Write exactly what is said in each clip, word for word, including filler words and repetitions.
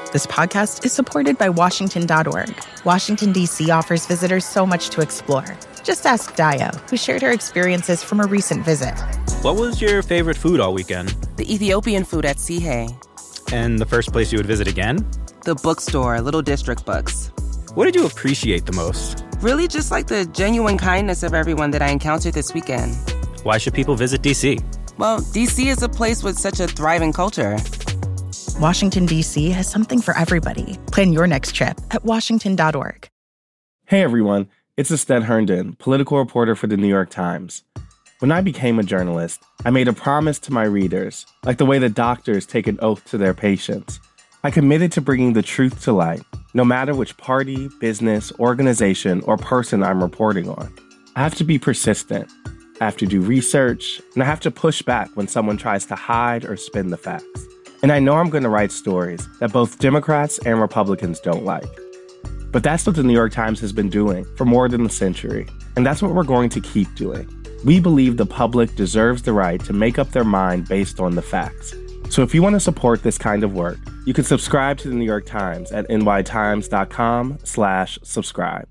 This podcast is supported by Washington dot org. Washington, D C offers visitors so much to explore. Just ask Dio, who shared her experiences from a recent visit. What was your favorite food all weekend? The Ethiopian food at Sihe. And the first place you would visit again? The bookstore, Little District Books. What did you appreciate the most? Really just like the genuine kindness of everyone that I encountered this weekend. Why should people visit D C? Well, D C is a place with such a thriving culture. Washington, D C has something for everybody. Plan your next trip at Washington dot org. Hey everyone, it's Asten Herndon, political reporter for the New York Times. When I became a journalist, I made a promise to my readers, like the way that doctors take an oath to their patients. I committed to bringing the truth to light, no matter which party, business, organization, or person I'm reporting on. I have to be persistent. I have to do research, and I have to push back when someone tries to hide or spin the facts. And I know I'm going to write stories that both Democrats and Republicans don't like. But that's what the New York Times has been doing for more than a century, and that's what we're going to keep doing. We believe the public deserves the right to make up their mind based on the facts. So if you want to support this kind of work, you can subscribe to the New York Times at nytimes.com slash subscribe.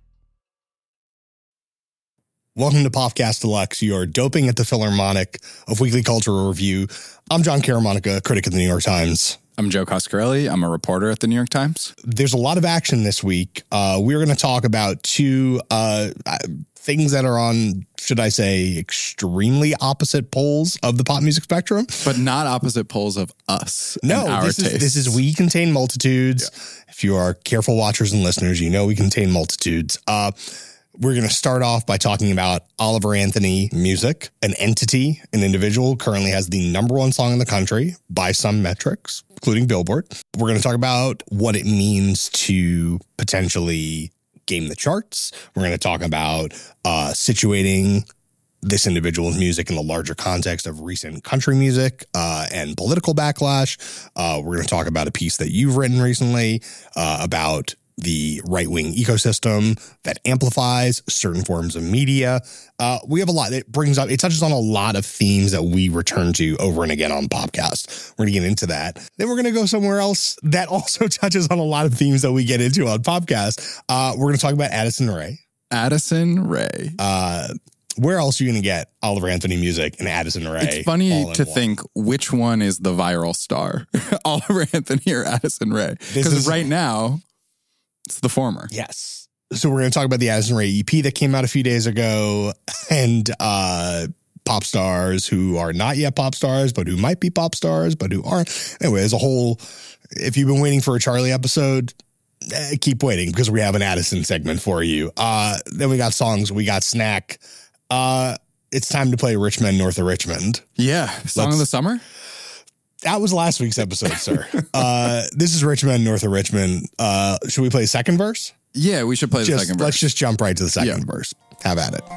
Welcome to Popcast Deluxe, your doping at the Philharmonic of Weekly Cultural Review. I'm John Caramonica, critic of the New York Times. I'm Joe Coscarelli. I'm a reporter at the New York Times. There's a lot of action this week. Uh, we're going to talk about two uh, things that are on, should I say, extremely opposite poles of the pop music spectrum. But not opposite poles of us. No, our this tastes. is, this is We Contain Multitudes. Yeah. If you are careful watchers and listeners, you know We Contain Multitudes. Uh, We're going to start off by talking about Oliver Anthony Music, an entity, an individual, currently has the number one song in the country by some metrics, including Billboard. We're going to talk about what it means to potentially game the charts. We're going to talk about uh, situating this individual's music in the larger context of recent country music uh, and political backlash. Uh, we're going to talk about a piece that you've written recently uh, about the right-wing ecosystem that amplifies certain forms of media. Uh, we have a lot. It brings up, it touches on a lot of themes that we return to over and again on Popcast. We're going to get into that. Then we're going to go somewhere else that also touches on a lot of themes that we get into on Popcast. Uh, we're going to talk about Addison Rae. Addison Rae. Uh, where else are you going to get Oliver Anthony Music and Addison Rae? It's funny to one. think which one is the viral star, Oliver Anthony or Addison Rae. Because right now, it's the former. Yes. So we're going to talk about the Addison Rae E P that came out a few days ago and uh, pop stars who are not yet pop stars, but who might be pop stars, but who aren't. Anyway, as a whole, if you've been waiting for a Charlie episode, eh, keep waiting because we have an Addison segment for you. Uh, then we got songs. We got Snack. Uh, it's time to play Rich Men North of Richmond. Yeah. Song Let's, of the summer? That was last week's episode, sir. Uh, this is Rich Men North of Richmond. Uh, should we play second verse? Yeah, we should play just, the second verse. Let's just jump right to the second yeah. verse. Have at it.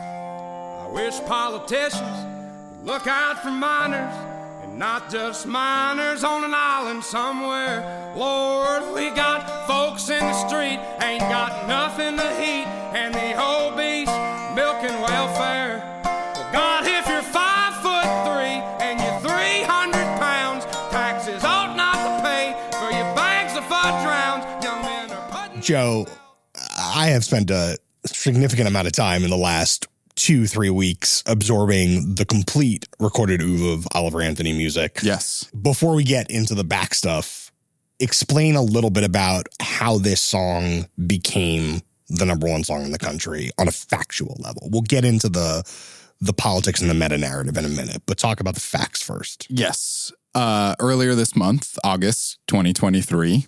I wish politicians would look out for minors and not just minors on an island somewhere. Lord, we got folks in the street, ain't got nothing to eat, and the obese milking welfare. Well, God, if you're five foot three and you're three hundred pounds, taxes ought not to pay for your bags of fudge rounds. Young men are putting... Joe, I have spent a significant amount of time in the last two, three weeks absorbing the complete recorded oeuvre of Oliver Anthony Music. Yes. Before we get into the back stuff, explain a little bit about how this song became the number one song in the country on a factual level. We'll get into the the politics and the meta-narrative in a minute, but talk about the facts first. Yes. Uh, earlier this month, August twenty twenty-three,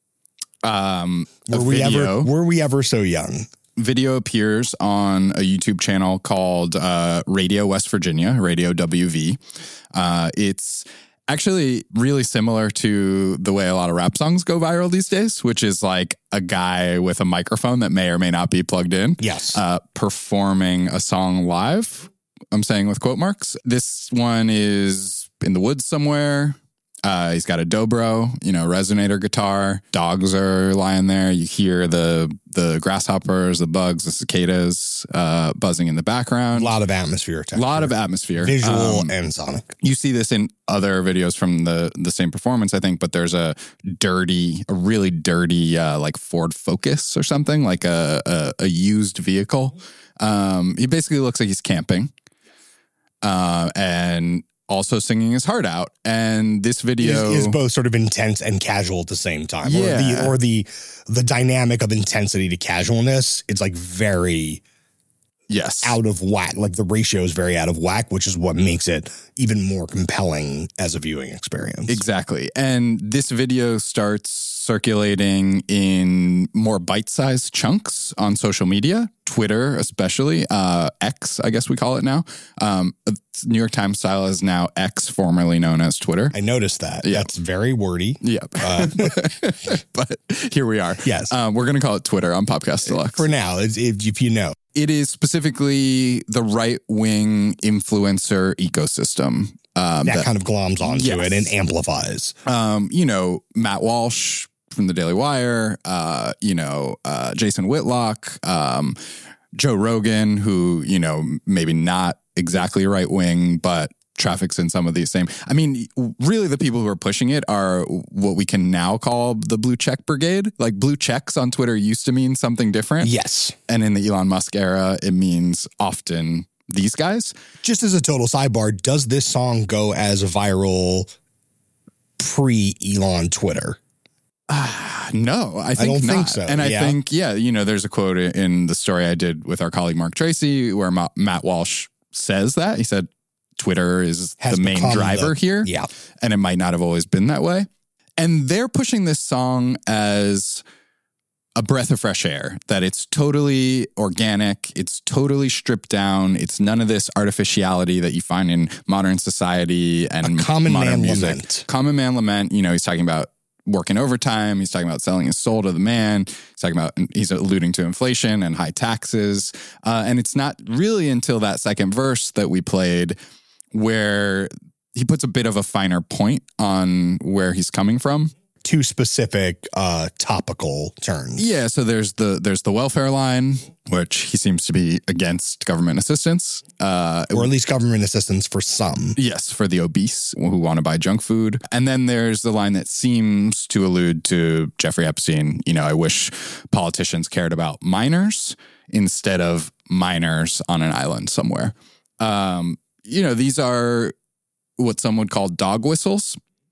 um, were we video, ever were we ever so young? Video appears on a YouTube channel called uh, Radio West Virginia, Radio W V. Uh, it's actually really similar to the way a lot of rap songs go viral these days, which is like a guy with a microphone that may or may not be plugged in. Yes. Uh, performing a song live. I'm saying with quote marks. This one is in the woods somewhere. Uh, he's got a dobro, you know, resonator guitar. Dogs are lying there. You hear the the grasshoppers, the bugs, the cicadas uh, buzzing in the background. A lot of atmosphere. A lot of atmosphere. Visual Um, and sonic. You see this in other videos from the the same performance, I think, but there's a dirty, a really dirty, uh, like Ford Focus or something, like a, a, a used vehicle. Um, he basically looks like he's camping uh, and also singing his heart out. And this video is, is both sort of intense and casual at the same time. Yeah. Or the or the the dynamic of intensity to casualness, it's like very yes. out of whack. Like the ratio is very out of whack, which is what makes it even more compelling as a viewing experience. Exactly. And this video starts circulating in more bite-sized chunks on social media, Twitter especially, uh, X, I guess we call it now. Um, New York Times style is now X, formerly known as Twitter. I noticed that. Yeah. That's very wordy. Yep. Uh, but here we are. Yes. Um, we're going to call it Twitter on Podcast Deluxe. For now, if, if you know. It is specifically the right-wing influencer ecosystem. Um, that, that kind of gloms onto Yes. it and amplifies. Um, you know, Matt Walsh from the Daily Wire, uh, you know, uh, Jason Whitlock, um, Joe Rogan, who, you know, maybe not exactly right wing, but traffics in some of these same. I mean, really the people who are pushing it are what we can now call the blue check brigade. Like blue checks on Twitter used to mean something different. Yes. And in the Elon Musk era, it means often these guys. Just as a total sidebar, does this song go as viral pre-Elon Twitter? Uh, no, I think I don't not. think so. And I Yeah. think, yeah, you know, there's a quote in the story I did with our colleague Mark Tracy where Ma- Matt Walsh says that. He said Twitter is Has the main become driver the- here. Yeah. And it might not have always been that way. And they're pushing this song as a breath of fresh air, that it's totally organic, it's totally stripped down, it's none of this artificiality that you find in modern society and A common modern man music. lament. Common man lament, you know, he's talking about working overtime, he's talking about selling his soul to the man, he's talking about, he's alluding to inflation and high taxes. Uh, and it's not really until that second verse that we played where he puts a bit of a finer point on where he's coming from. Two specific uh, topical turns. Yeah, so there's the there's the welfare line, which he seems to be against government assistance. Uh, Or at least government assistance for some. yes, for the obese who want to buy junk food. And then there's the line that seems to allude to Jeffrey Epstein. You know, I wish politicians cared about minors instead of minors on an island somewhere. Um, you know, these are what some would call dog whistles.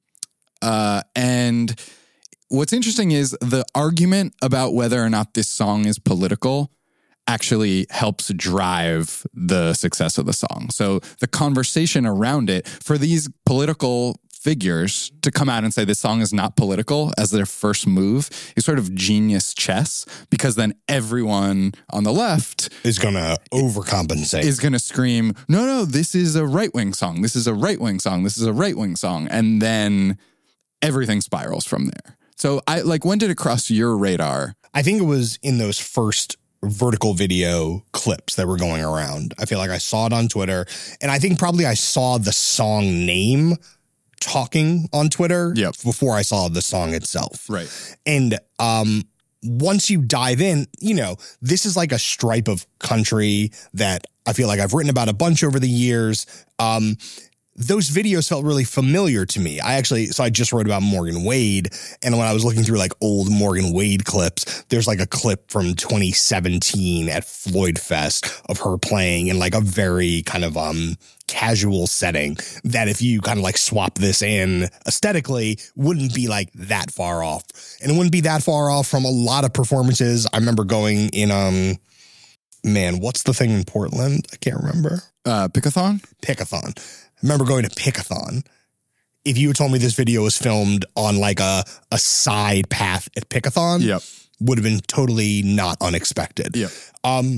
Uh, and what's interesting is the argument about whether or not this song is political actually helps drive the success of the song. So the conversation around it for these political figures to come out and say this song is not political as their first move is sort of genius chess, because then everyone on the left Is going to overcompensate. is going to scream, no, no, this is a right-wing song. This is a right-wing song. This is a right-wing song. And then everything spirals from there. So I like, when did it cross your radar? I think it was in those first vertical video clips that were going around. I feel like I saw it on Twitter, and I think probably I saw the song name talking on Twitter Yep. before I saw the song itself. Right. And um, once you dive in, you know, this is like a stripe of country that I feel like I've written about a bunch over the years. Um, those videos felt really familiar to me. I actually, so I just wrote about Morgan Wade. And when I was looking through like old Morgan Wade clips, there's like a clip from twenty seventeen at Floyd Fest of her playing in like a very kind of um casual setting that if you kind of like swap this in aesthetically wouldn't be like that far off. And it wouldn't be that far off from a lot of performances. I remember going in, um, man, what's the thing in Portland? I can't remember. Uh, Pickathon? Pickathon. I remember going to Pickathon. If you had told me this video was filmed on like a, a side path at Pickathon, Yep. would have been totally not unexpected. Yep. Um,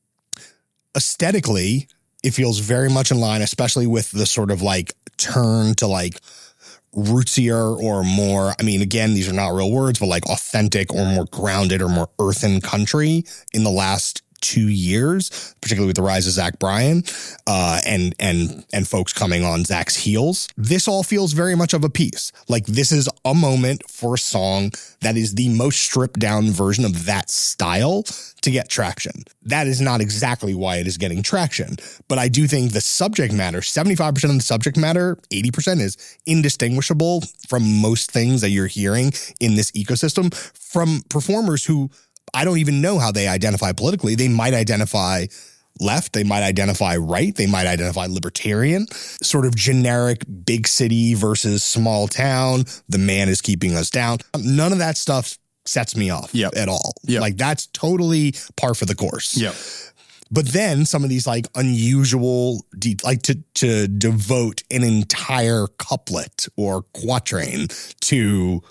aesthetically, it feels very much in line, especially with the sort of like turn to like rootsier or more, I mean, again, these are not real words, but like authentic or more grounded or more earthen country in the last two years, particularly with the rise of Zach Bryan, uh, and and and folks coming on Zach's heels. This all feels very much of a piece. Like this is a moment for a song that is the most stripped down version of that style to get traction. That is not exactly why it is getting traction, but I do think the subject matter, seventy-five percent of the subject matter, eighty percent is indistinguishable from most things that you're hearing in this ecosystem from performers who I don't even know how they identify politically. They might identify left, they might identify right, they might identify libertarian, sort of generic big city versus small town. The man is keeping us down. None of that stuff sets me off yep. at all. Yep. Like that's totally par for the course. Yep. But then some of these like unusual, de- like to to devote an entire couplet or quatrain to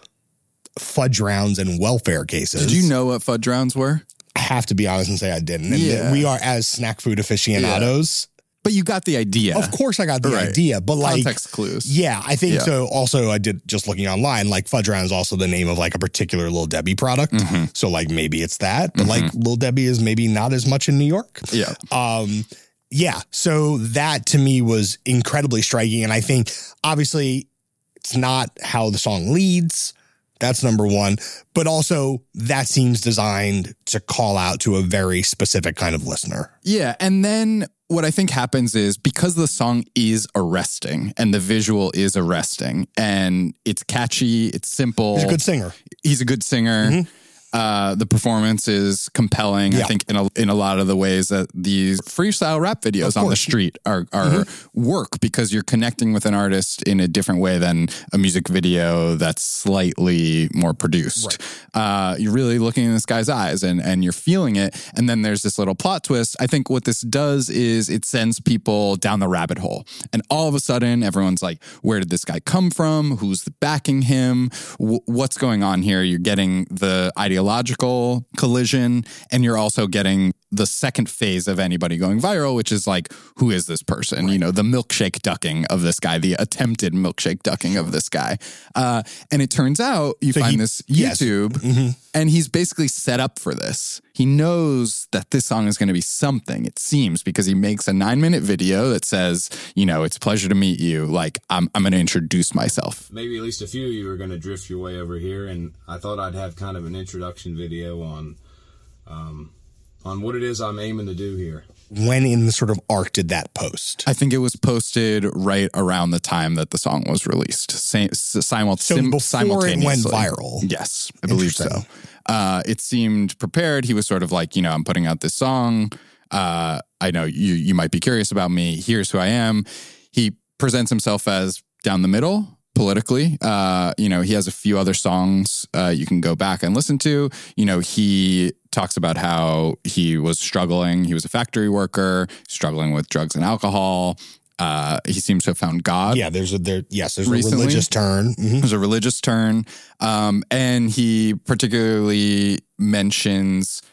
fudge rounds and welfare cases. Did you know what fudge rounds were? I have to be honest and say I didn't. And yeah. we are as snack food aficionados. Yeah. But you got the idea. Of course I got the right. idea, but like context clues. Yeah, I think yeah. so. Also, I did just looking online, like fudge round is also the name of like a particular Lil Debbie product. Mm-hmm. So like maybe it's that, but mm-hmm. like Lil Debbie is maybe not as much in New York. Yeah. Um, yeah. So that to me was incredibly striking. And I think obviously it's not how the song leads. That's number one. But also that seems designed to call out to a very specific kind of listener. Yeah. And then what I think happens is because the song is arresting and the visual is arresting and it's catchy, it's simple. He's a good singer. He's a good singer. Mm-hmm. Uh, the performance is compelling. Yeah. I think in a, in a lot of the ways that these freestyle rap videos on the street are, are mm-hmm. work because you're connecting with an artist in a different way than a music video that's slightly more produced. Right. Uh, you're really looking in this guy's eyes and, and you're feeling it. And then there's this little plot twist. I think what this does is it sends people down the rabbit hole. And all of a sudden, everyone's like, where did this guy come from? Who's backing him? W- what's going on here? You're getting the ideological collision, and you're also getting the second phase of anybody going viral, which is like, who is this person? Right. You know, the milkshake ducking of this guy, the attempted milkshake ducking of this guy. Uh, and it turns out you so find he, this YouTube, yes. mm-hmm. and he's basically set up for this. He knows that this song is going to be something, it seems, because he makes a nine minute video that says, you know, it's a pleasure to meet you. Like, I'm, I'm going to introduce myself. Maybe at least a few of you are going to drift your way over here. And I thought I'd have kind of an introduction video on, um, on what it is I'm aiming to do here. When in the sort of arc did that post? I think it was posted right around the time that the song was released. Sim- simul- so sim- before simultaneously. It went viral? Yes, I believe so. Uh, it seemed prepared. He was sort of like, you know, I'm putting out this song. Uh, I know you you might be curious about me. Here's who I am. He presents himself as down the middle politically. Uh, you know, he has a few other songs uh, you can go back and listen to. You know, he talks about how he was struggling. He was a factory worker, struggling with drugs and alcohol. Uh, he seems to have found God. Yeah, there's a there. Yes, there's recently. a religious turn. Mm-hmm. There's a religious turn, um, and he particularly mentions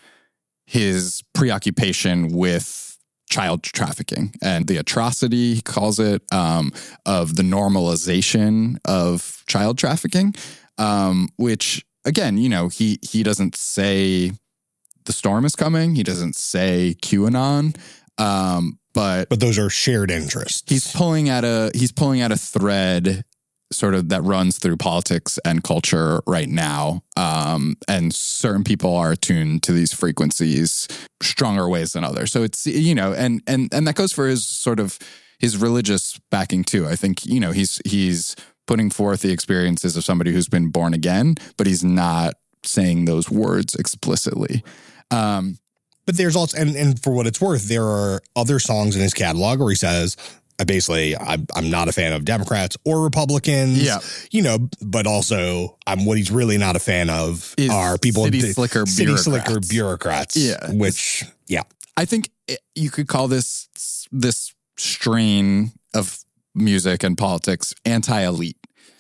his preoccupation with child trafficking and the atrocity, he calls it, um, of the normalization of child trafficking, um, which again, you know, he he doesn't say the storm is coming. He doesn't say QAnon. Um, but but those are shared interests. He's pulling at a he's pulling at a thread sort of that runs through politics and culture right now. Um, and certain people are attuned to these frequencies stronger ways than others. So it's, you know, and and and that goes for his sort of his religious backing too. I think, you know, he's he's putting forth the experiences of somebody who's been born again, but he's not saying those words explicitly. Um But there's also, and, and for what it's worth, there are other songs in his catalog where he says, I basically, I'm, I'm not a fan of Democrats or Republicans, yeah. you know, but also I'm what he's really not a fan of Is are people, city slicker city bureaucrats. slicker bureaucrats, yeah. which, yeah. I think it, you could call this, this strain of music and politics anti-elite.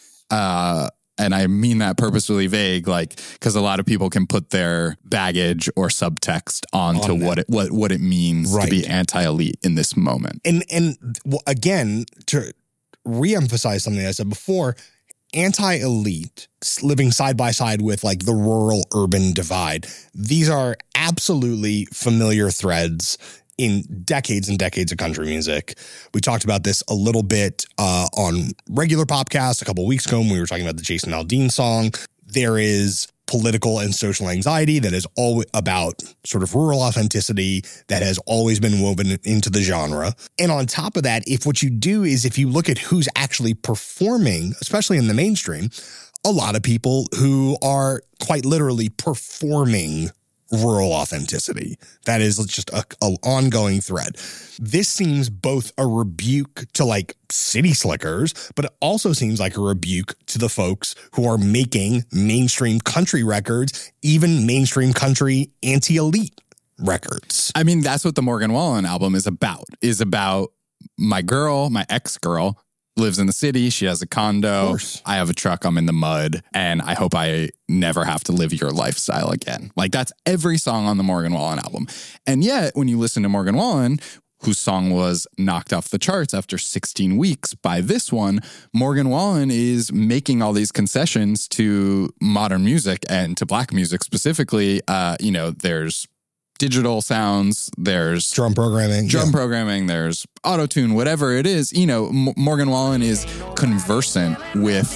Uh, And I mean that purposefully vague, like, because a lot of people can put their baggage or subtext onto On what it what what it means right. to be anti-elite in this moment. And and well, again, to reemphasize something I said before, anti-elite, living side by side with like the rural-urban divide. These are absolutely familiar threads in decades and decades of country music. We talked about this a little bit uh, on regular Popcast a couple of weeks ago when we were talking about the Jason Aldean song. There is political and social anxiety that is all about sort of rural authenticity that has always been woven into the genre. And on top of that, if what you do is if you look at who's actually performing, especially in the mainstream, a lot of people who are quite literally performing rural authenticity. That is just a, a ongoing thread. This seems both a rebuke to like city slickers, but it also seems like a rebuke to the folks who are making mainstream country records, even mainstream country anti-elite records. I mean, that's what the Morgan Wallen album is about, is about my girl, my ex-girl, lives in the city. She has a condo. I have a truck. I'm in the mud. And I hope I never have to live your lifestyle again. Like, that's every song on the Morgan Wallen album. And yet, when you listen to Morgan Wallen, whose song was knocked off the charts after sixteen weeks by this one, Morgan Wallen is making all these concessions to modern music and to black music specifically. Uh, you know, there's digital sounds, there's drum programming, drum yeah. programming, there's auto-tune, whatever it is. You know, M- Morgan Wallen is conversant with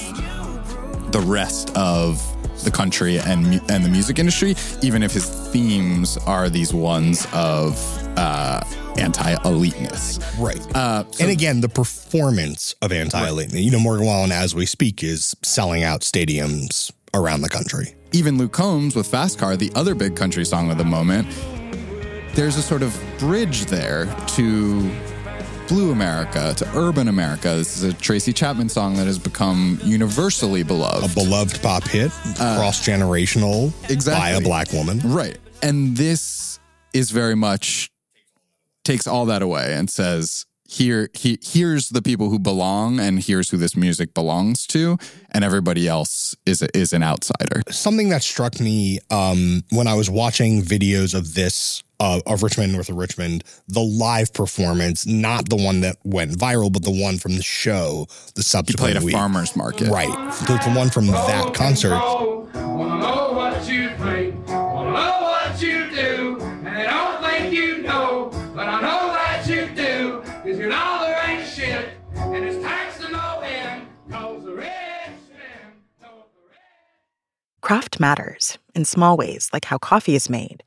the rest of the country and mu- and the music industry, even if his themes are these ones of uh, anti-eliteness. Right. Uh, so, and again, the performance of anti-eliteness. Right. You know, Morgan Wallen, as we speak, is selling out stadiums around the country. Even Luke Combs with Fast Car, the other big country song of the moment, there's a sort of bridge there to Blue America, to urban America. This is a Tracy Chapman song that has become universally beloved. A beloved pop hit, uh, cross-generational, exactly. by a black woman. Right. And this is very much takes all that away and says, here, he, here's the people who belong, and here's who this music belongs to, and everybody else is a, is an outsider. Something that struck me um, when I was watching videos of this, uh, of Richmond North of Richmond, the live performance, not the one that went viral, but the one from the show, the subsequent He played a week. farmer's market. Right. The, the one from that concert. Wanna know what you think, wanna know what you do, and I don't think you know, but I know that you do, cause your dollar ain't shit, and it's taxed to no end, cause the rich man knows the rich. Craft matters in small ways, like how coffee is made,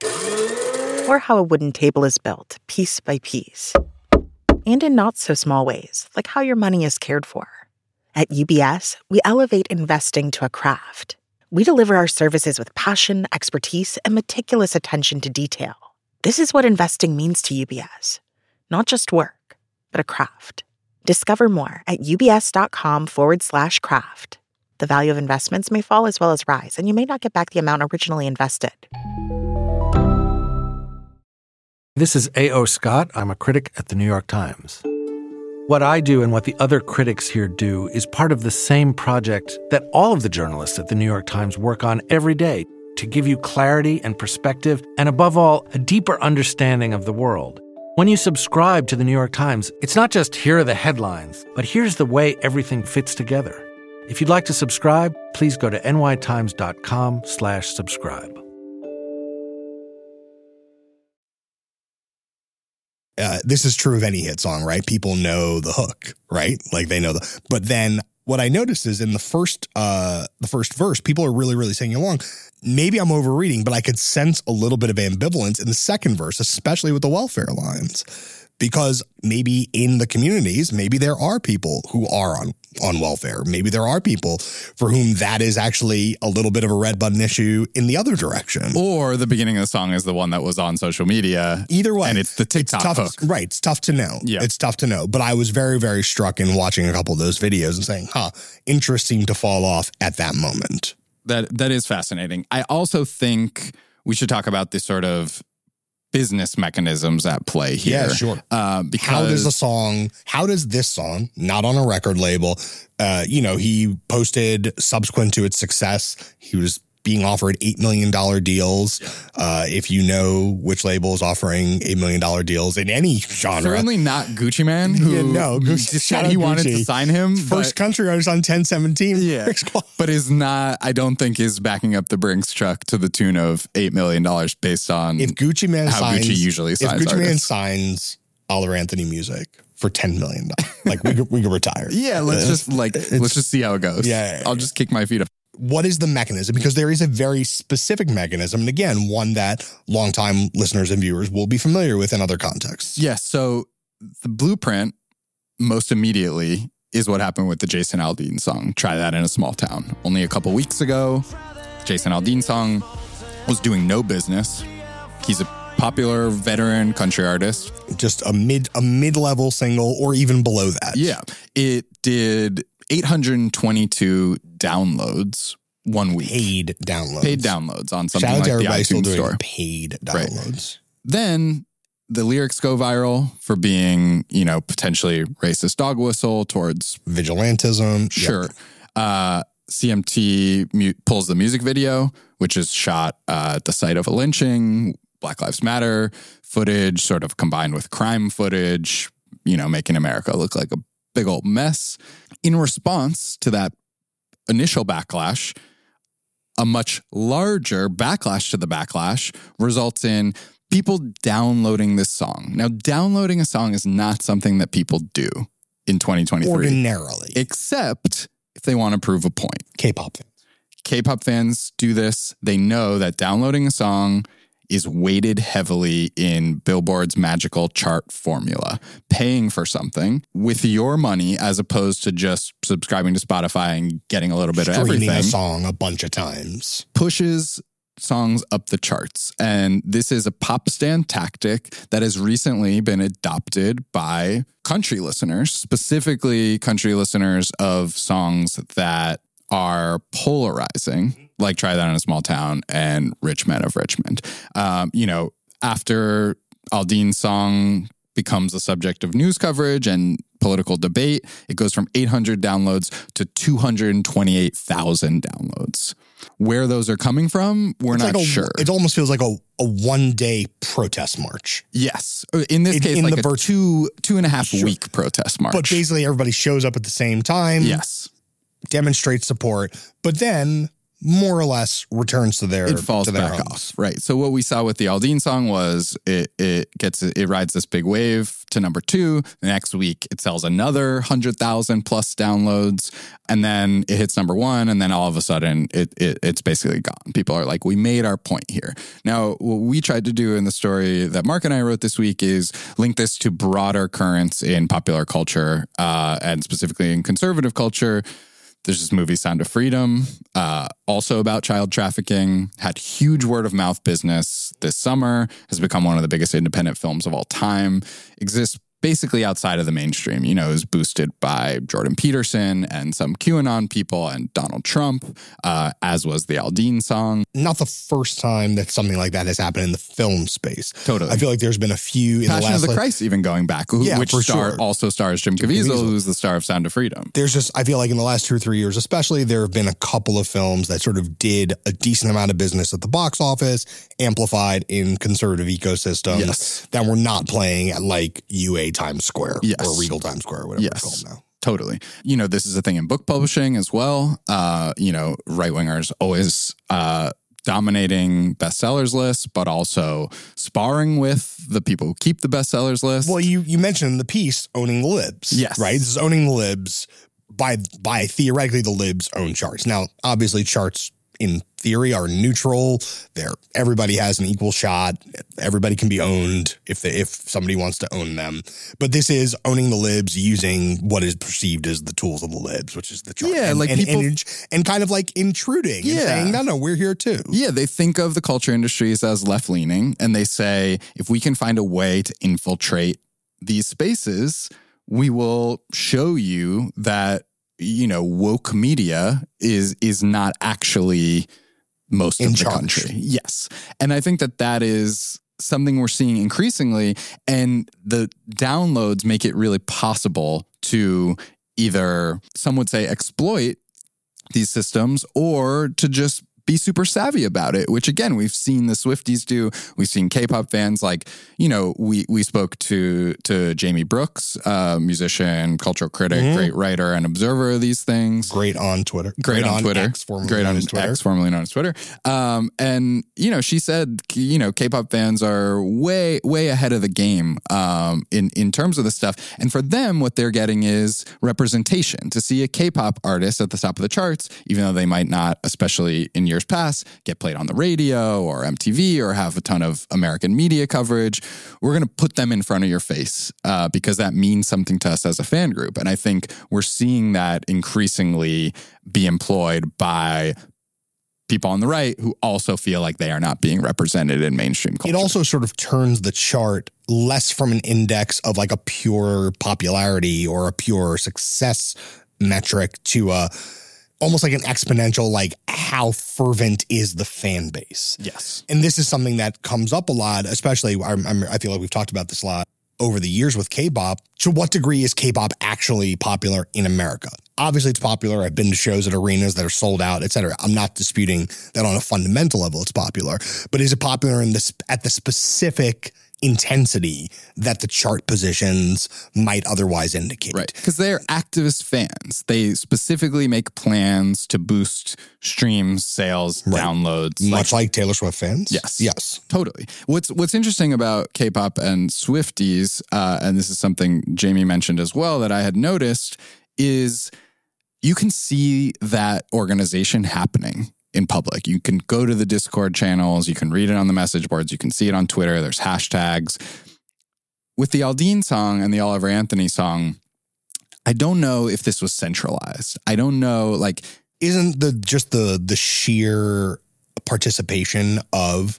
or how a wooden table is built, piece by piece, and in not so small ways, like how your money is cared for. At U B S, we elevate investing to a craft. We deliver our services with passion, expertise, and meticulous attention to detail. This is what investing means to U B S. Not just work, but a craft. Discover more at ubs.com forward slash craft. The value of investments may fall as well as rise, and you may not get back the amount originally invested. This is A O. Scott. I'm a critic at the New York Times. What I do and what the other critics here do is part of the same project that all of the journalists at the New York Times work on every day to give you clarity and perspective and, above all, a deeper understanding of the world. When you subscribe to the New York Times, it's not just here are the headlines, but here's the way everything fits together. If you'd like to subscribe, please go to nytimes.com slash subscribe. Uh, this is true of any hit song, right? People know the hook, right? Like they know the, but then what I noticed is in the first, uh, the first verse, people are really, really singing along. Maybe I'm overreading, but I could sense a little bit of ambivalence in the second verse, especially with the welfare lines, because maybe in the communities, maybe there are people who are on, on welfare. Maybe there are people for whom that is actually a little bit of a red button issue in the other direction. Or the beginning of the song is the one that was on social media. Either way. And it's the TikTok it's tough, hook. Right. It's tough to know. Yeah. It's tough to know. But I was very, very struck in watching a couple of those videos and saying, huh, interesting to fall off at that moment. That That is fascinating. I also think we should talk about this sort of business mechanisms at play here. Yeah, sure. Uh, because how does a song, how does this song, not on a record label, uh, you know, he posted subsequent to its success, he was being offered eight million dollars deals. Uh, if you know which label is offering eight million dollars deals in any genre. Certainly not Gucci Mane, who yeah, no, Gucci, said he wanted Gucci. to sign him. First but, country artist on ten seventeen. Yeah, but is not, I don't think is backing up the Brinks truck to the tune of eight million dollars based on if Gucci Mane how signs, Gucci usually signs If Gucci Mane artists. signs Oliver Anthony music for ten million dollars, like we could, we could retire. Yeah, let's just like, let's just see how it goes. Yeah, yeah, yeah. I'll just kick my feet up. What is the mechanism? Because there is a very specific mechanism. And again, one that longtime listeners and viewers will be familiar with in other contexts. Yes. So the blueprint most immediately is what happened with the Jason Aldean song, Try That in a Small Town. Only a couple weeks ago, Jason Aldean song was doing no business. He's a popular veteran country artist. Just a mid a mid-level single or even below that. Yeah. It did eight hundred twenty-two downloads one week. Paid downloads. Paid downloads on something Shout out like to the everybody still iTunes doing store. paid downloads. Right. Then the lyrics go viral for being, you know, potentially racist dog whistle towards vigilantism. Sure. Yep. Uh, C M T mu- pulls the music video, which is shot uh, at the site of a lynching, Black Lives Matter footage, sort of combined with crime footage, you know, making America look like a big old mess. In response to that initial backlash, a much larger backlash to the backlash results in people downloading this song. Now, downloading a song is not something that people do in twenty twenty-three. Ordinarily. Except if they want to prove a point. K-pop fans. K-pop fans do this. They know that downloading a song is weighted heavily in Billboard's magical chart formula. Paying for something with your money as opposed to just subscribing to Spotify and getting a little bit of Streaming everything. a song a bunch of times. Pushes songs up the charts. And this is a pop stand tactic that has recently been adopted by country listeners, specifically country listeners of songs that are polarizing, like Try That in a Small Town and Rich Men of Richmond. Um, you know, after Aldean's song becomes the subject of news coverage and political debate, it goes from eight hundred downloads to two hundred twenty-eight thousand downloads. Where those are coming from, we're It's not like a, sure. It almost feels like a, a one-day protest march. Yes. In this In- case, in like the a virtu- two, two and a half Sure. week protest march. But basically everybody shows up at the same time. yes. Demonstrates support, but then more or less returns to their It falls to their back homes. off. Right. So what we saw with the Aldean song was it it gets it rides this big wave to number two. The next week it sells another hundred thousand plus downloads, and then it hits number one, and then all of a sudden it, it it's basically gone. People are like, we made our point here. Now what we tried to do in the story that Mark and I wrote this week is link this to broader currents in popular culture uh, and specifically in conservative culture. There's this movie, Sound of Freedom, uh, also about child trafficking, had huge word of mouth business this summer, has become one of the biggest independent films of all time, exists basically outside of the mainstream. You know, it was boosted by Jordan Peterson and some QAnon people and Donald Trump, uh, as was the Aldean song. Not the first time that something like that has happened in the film space. Totally. I feel like there's been a few in Passion the last of the like, Christ even going back, who, Yeah, which for star sure. also stars Jim, Jim Caviezel, Caviezel. who's the star of Sound of Freedom. There's just, I feel like in the last two or three years, especially, there have been a couple of films that sort of did a decent amount of business at the box office, amplified in conservative ecosystems Yes. that were not playing at like U A Times Square Yes. or Regal Times Square or whatever Yes. it's called now. Totally. You know, this is a thing in book publishing as well. Uh, you know, right-wingers always uh, dominating bestsellers lists, but also sparring with the people who keep the bestsellers list. Well, you you mentioned in the piece owning the libs. Yes. Right? This is owning the libs by by theoretically the libs own charts. Now, obviously charts in theory are neutral. They're everybody has an equal shot. Everybody can be owned if they, if somebody wants to own them. But this is owning the libs using what is perceived as the tools of the libs, which is the chart. Yeah, and, like and, people- and, and kind of like intruding and Yeah. saying, no, no, we're here too. Yeah, they think of the culture industries as left-leaning, and they say, if we can find a way to infiltrate these spaces, we will show you that, you know, woke media is is not actually most In of the charge. country. Yes. And I think that that is something we're seeing increasingly, and the downloads make it really possible to either, some would say, exploit these systems or to just be super savvy about it, which again, we've seen the Swifties do. We've seen K-pop fans like, you know, we we spoke to to Jamie Brooks, uh, musician, cultural critic, mm-hmm. great writer and observer of these things. Great on Twitter. Great, great on, on Twitter. X, formerly great known on as Twitter. X, formerly known as Twitter. Um, and, you know, she said, you know, K-pop fans are way, way ahead of the game um, in, in terms of this stuff. And for them, what they're getting is representation. To see a K-pop artist at the top of the charts, even though they might not, especially in years past, get played on the radio or M T V or have a ton of American media coverage, we're going to put them in front of your face uh, because that means something to us as a fan group. And I think we're seeing that increasingly be employed by people on the right who also feel like they are not being represented in mainstream culture. It also sort of turns the chart less from an index of like a pure popularity or a pure success metric to a almost like an exponential, like how fervent is the fan base. Yes. And this is something that comes up a lot, especially I'm, I'm, I feel like we've talked about this a lot over the years with K-pop. To what degree is K-pop actually popular in America? Obviously, it's popular. I've been to shows at arenas that are sold out, et cetera. I'm not disputing that on a fundamental level it's popular. But is it popular in this at the specific intensity that the chart positions might otherwise indicate? Right. Because they're activist fans. They specifically make plans to boost streams, sales, right. downloads. Much like, like Taylor Swift fans? Yes. Yes. Totally. What's what's interesting about K-pop and Swifties, uh, and this is something Jamie mentioned as well that I had noticed, is you can see that organization happening in public. You can go to the Discord channels, you can read it on the message boards, you can see it on Twitter, there's hashtags. With the Aldine song and the Oliver Anthony song, I don't know if this was centralized. I don't know, like... Isn't the just the the sheer participation of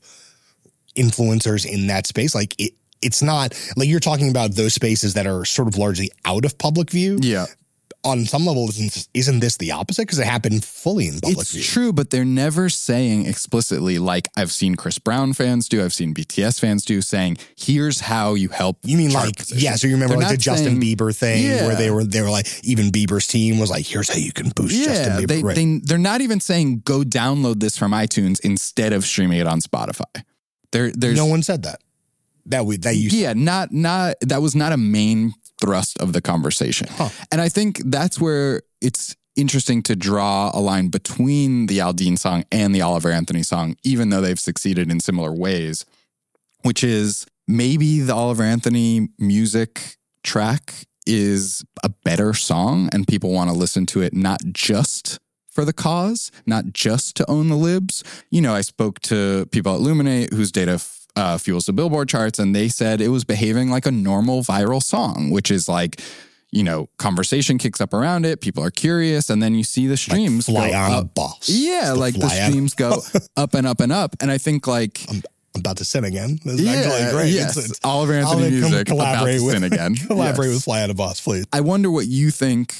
influencers in that space, like it, it's not, like you're talking about those spaces that are sort of largely out of public view. Yeah. On some level, isn't, isn't this the opposite? Because it happened fully in public it's view. It's true, but they're never saying explicitly, like I've seen Chris Brown fans do, I've seen B T S fans do, saying, here's how you help. You mean like, positions. yeah, so you remember they're like the Justin saying, Bieber thing yeah. where they were they were like, even Bieber's team was like, here's how you can boost yeah, Justin Bieber. They, right. they, they're not even saying, go download this from iTunes instead of streaming it on Spotify. There, there's No one said that. That we that you Yeah, not, not, that was not a main thrust of the conversation. Huh. And I think that's where it's interesting to draw a line between the Aldine song and the Oliver Anthony song, even though they've succeeded in similar ways, which is maybe the Oliver Anthony music track is a better song and people want to listen to it not just for the cause, not just to own the libs. You know, I spoke to people at Luminate whose data Uh, fuels the Billboard charts, and they said it was behaving like a normal viral song, which is like, you know, conversation kicks up around it, people are curious, and then you see the streams like fly go on up. a bus. Yeah, the like the streams go up and up and up, and I think like I'm, I'm about to sin again. This is yeah, actually great. yes, It's, it's, Oliver Anthony I'll music com- about to with, sin again. Collaborate yes. with Fly on a Bus, please. I wonder what you think.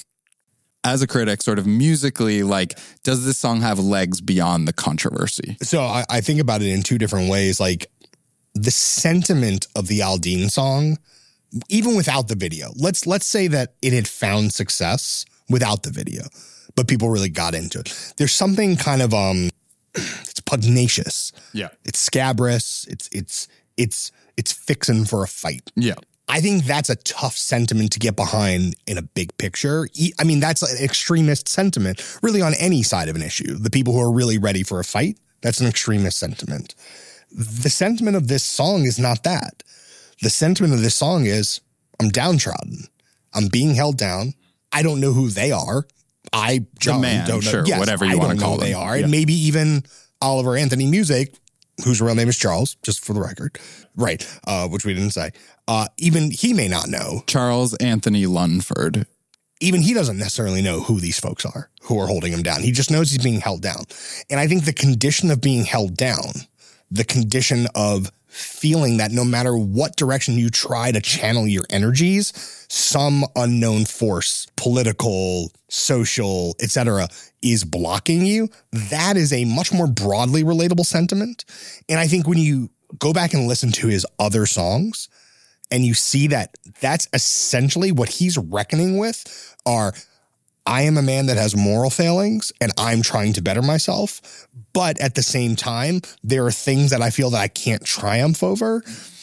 As a critic, sort of musically, like, does this song have legs beyond the controversy? So I, I think about it in two different ways. Like, the sentiment of the Aldine song, even without the video, let's let's say that it had found success without the video, but people really got into it. There's something kind of um, it's pugnacious. Yeah, it's scabrous. It's it's it's it's fixing for a fight. Yeah. I think that's a tough sentiment to get behind in a big picture. I mean, that's an extremist sentiment, really, on any side of an issue. The people who are really ready for a fight, that's an extremist sentiment. The sentiment of this song is not that. The sentiment of this song is, I'm downtrodden. I'm being held down. I don't know who they are. I, John, the man, don't know. sure, Yes, whatever you I want don't to know call who they them. are. Yeah. And maybe even Oliver Anthony Music, whose real name is Charles, just for the record. Right, uh, which we didn't say. Uh, even he may not know. Charles Anthony Lunford. Even he doesn't necessarily know who these folks are who are holding him down. He just knows he's being held down. And I think the condition of being held down, the condition of feeling that no matter what direction you try to channel your energies, some unknown force, political, social, et cetera, is blocking you, that is a much more broadly relatable sentiment. And I think when you go back and listen to his other songs, and you see that that's essentially what he's reckoning with are, I am a man that has moral failings and I'm trying to better myself. But at the same time, there are things that I feel that I can't triumph over.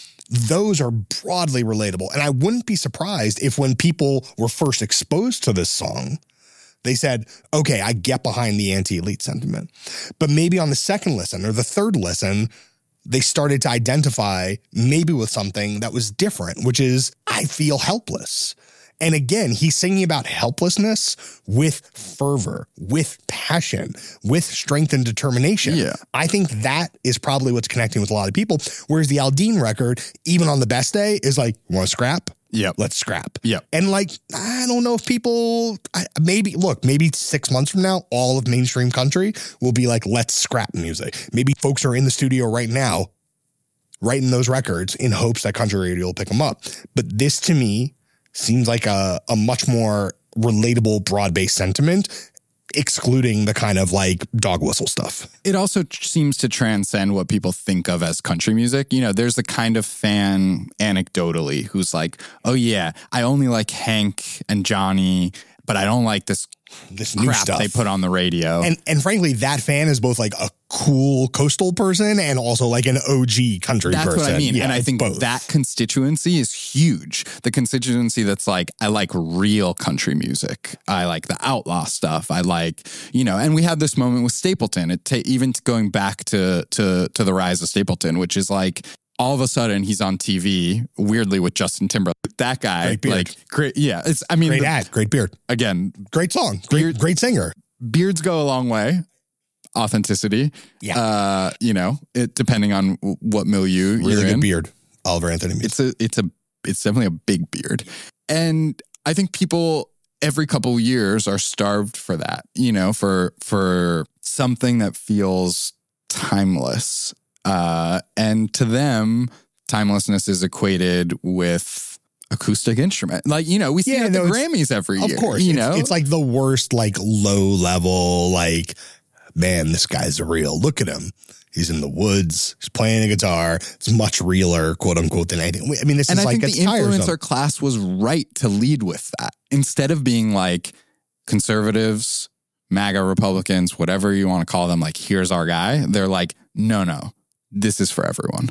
Those are broadly relatable. And I wouldn't be surprised if when people were first exposed to this song, they said, okay, I get behind the anti-elite sentiment. But maybe on the second listen or the third listen, they started to identify maybe with something that was different, which is, I feel helpless. And again, he's singing about helplessness with fervor, with passion, with strength and determination. Yeah. I think that is probably what's connecting with a lot of people. Whereas the Aldean record, even on the best day, is like, want to scrap? Yep. Let's scrap. Yep. And like, I don't know if people, I, maybe, look, maybe six months from now, all of mainstream country will be like, let's scrap music. Maybe folks are in the studio right now writing those records in hopes that country radio will pick them up. But this to me seems like a, a much more relatable, broad-based sentiment, excluding the kind of like dog whistle stuff. It also tr- seems to transcend what people think of as country music. You know, there's the kind of fan anecdotally who's like, oh yeah, I only like Hank and Johnny, but I don't like this This new crap stuff they put on the radio. And and frankly, that fan is both like a cool coastal person and also like an O G country That's person. what I mean. Yeah, and I it's think both. that constituency is huge. The constituency that's like, I like real country music. I like the outlaw stuff. I like, you know, and we had this moment with Stapleton. It ta- even going back to, to, to the rise of Stapleton, which is like, all of a sudden he's on T V, weirdly with Justin Timberlake. That guy, Great beard. like, great. Yeah. It's, I mean, great the, ad, great beard. Again, great song, great, beard, great singer. Beards go a long way. Authenticity. Yeah. Uh, you know, it depending on what milieu Really you're good in. beard. Oliver Anthony. It's a, it's a, it's definitely a big beard. And I think people every couple of years are starved for that, you know, for, for something that feels timeless. Uh, and to them, timelessness is equated with acoustic instrument. Like, you know, we see Yeah, it at no, the it's- Grammys every Of year. course. You it's, know, it's like the worst, like low level, like, man, this guy's real. Look at him. He's in the woods. He's playing a guitar. It's much realer, quote unquote, than anything. I mean, this and is I like think it's the tiresome. influencer class was right to lead with that instead of being like conservatives, MAGA Republicans, whatever you want to call them. Like, here's our guy. They're like, no, no, this is for everyone.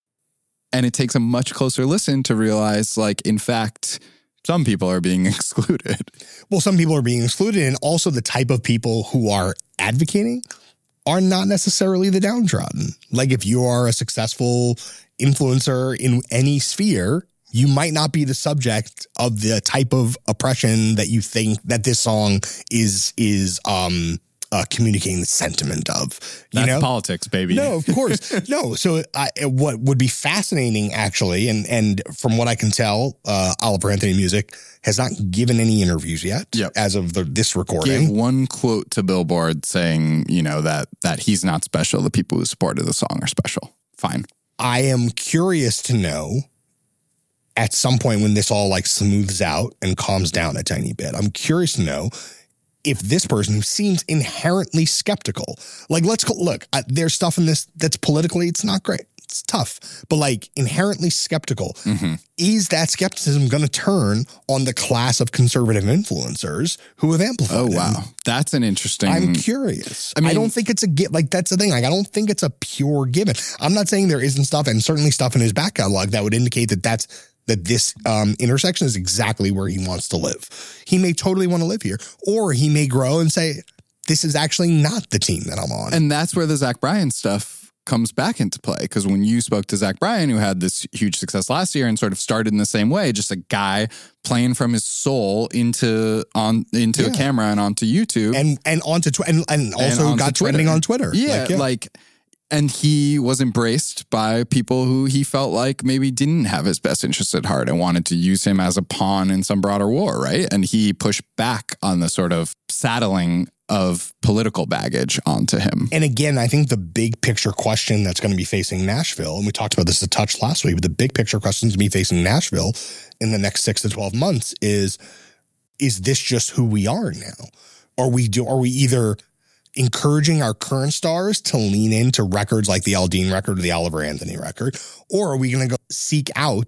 And it takes a much closer listen to realize, like, in fact, some people are being excluded. Well, some people are being excluded, and also the type of people who are advocating are not necessarily the downtrodden. Like, if you are a successful influencer in any sphere, you might not be the subject of the type of oppression that you think that this song is is um uh, communicating the sentiment of. You That's know? politics, baby. No, of course. No. So I, what would be fascinating, actually, and and from what I can tell, uh, Oliver Anthony Music has not given any interviews yet Yep. as of the, this Gave recording. one quote to Billboard saying, you know, that that he's not special. The people who supported the song are special. Fine. I am curious to know at some point when this all like smooths out and calms down a tiny bit, I'm curious to know if this person who seems inherently skeptical, like let's go, look, uh, there's stuff in this that's politically, it's not great. It's tough, but like inherently skeptical. Mm-hmm. Is that skepticism going to turn on the class of conservative influencers who have amplified Oh, it? wow. That's an interesting... I'm curious. I I, mean- don't think it's a gi- like that's the thing. Like I don't think it's a pure given. I'm not saying there isn't stuff, and certainly stuff in his back catalog that would indicate that that's that this um, intersection is exactly where he wants to live. He may totally want to live here, or he may grow and say, "This is actually not the team that I'm on." And that's where the Zach Bryan stuff comes back into play. Because when you spoke to Zach Bryan, who had this huge success last year and sort of started in the same way, just a guy playing from his soul into on into Yeah. a camera and onto YouTube, and and onto tw- and, and also onto got trending on Twitter. Yeah, Like, like, and he was embraced by people who he felt like maybe didn't have his best interests at heart and wanted to use him as a pawn in some broader war, right? And he pushed back on the sort of saddling of political baggage onto him. And again, I think the big picture question that's going to be facing Nashville, and we talked about this a touch last week, but the big picture question to be facing Nashville in the next six to twelve months is, is this just who we are now? Are we do, are we either encouraging our current stars to lean into records like the Aldean record or the Oliver Anthony record, or are we going to go seek out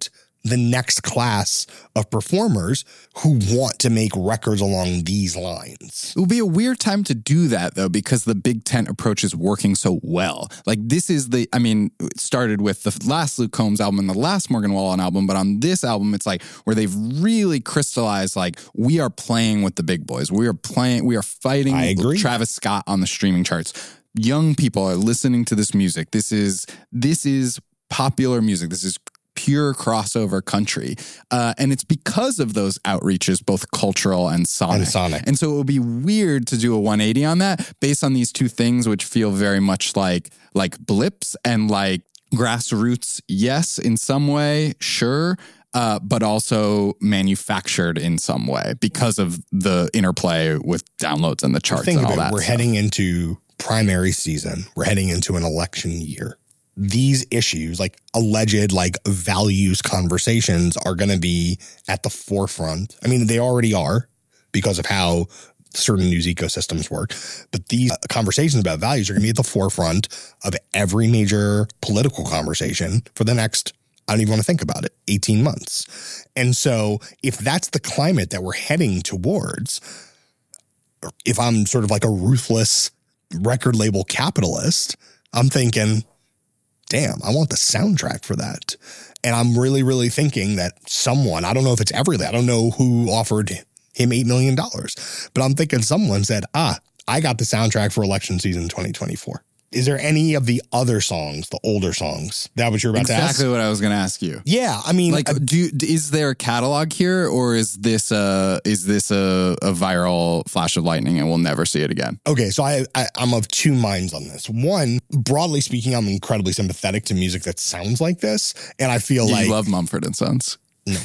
the next class of performers who want to make records along these lines. It would be a weird time to do that, though, because the big tent approach is working so well. Like, this is the, I mean, it started with the last Luke Combs album and the last Morgan Wallen album, but on this album, it's like where they've really crystallized, like, we are playing with the big boys. We are playing, we are fighting I agree. with Travis Scott on the streaming charts. Young people are listening to this music. This is, this is popular music. This is pure crossover country. Uh, and it's because of those outreaches, both cultural and sonic. And sonic. And so it would be weird to do a one eighty on that based on these two things, which feel very much like like blips and like grassroots, yes, in some way, sure, uh, but also manufactured in some way because of the interplay with downloads and the charts Think and of all it, that we're stuff. heading into primary season. We're heading into an election year. These issues, like alleged like values conversations, are going to be at the forefront. I mean, they already are because of how certain news ecosystems work. But these conversations about values are going to be at the forefront of every major political conversation for the next, I don't even want to think about it, eighteen months. And so if that's the climate that we're heading towards, if I'm sort of like a ruthless record label capitalist, I'm thinking, damn, I want the soundtrack for that. And I'm really, really thinking that someone, I don't know if it's Everly, I don't know who offered him eight million dollars, but I'm thinking someone said, ah, I got the soundtrack for election season twenty twenty-four. Is there any of the other songs, the older songs, that what you're about exactly to ask? Exactly what I was going to ask you. Yeah, I mean, like, uh, do is there a catalog here, or is this a is this a, a viral flash of lightning and we'll never see it again? Okay, so I, I I'm of two minds on this. One, broadly speaking, I'm incredibly sympathetic to music that sounds like this, and I feel You like love Mumford and Sons. No.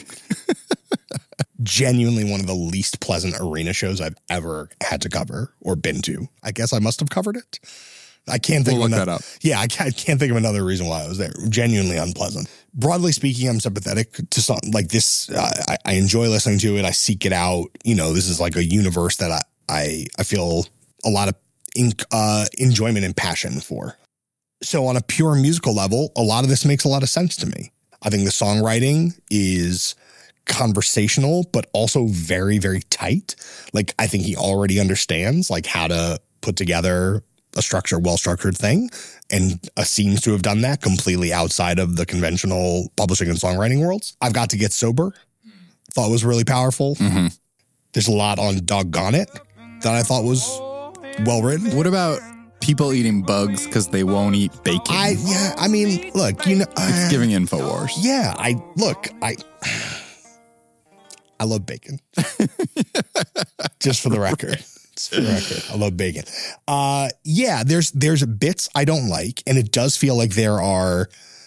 Genuinely one of the least pleasant arena shows I've ever had to cover or been to. I guess I must have covered it. I can't think We'll of look another, that up. Yeah, I can't, I can't think of another reason why I was there. Genuinely unpleasant. Broadly speaking, I'm sympathetic to something like this. Uh, I, I enjoy listening to it. I seek it out. You know, this is like a universe that I I, I feel a lot of in, uh, enjoyment and passion for. So on a pure musical level, a lot of this makes a lot of sense to me. I think the songwriting is conversational, but also very, very tight. Like, I think he already understands like how to put together a structured, well-structured thing, and uh, seems to have done that completely outside of the conventional publishing and songwriting worlds. I've Got to Get Sober, thought was really powerful. Mm-hmm. There's a lot on Doggone It that I thought was well-written. What about people eating bugs because they won't eat bacon? I, yeah, I mean, look, you know. Uh, it's giving InfoWars. Yeah, I, look, I... I love bacon. Just for the record. Just for the record. I love bacon. Uh, yeah, there's there's bits I don't like, and it does feel like there are...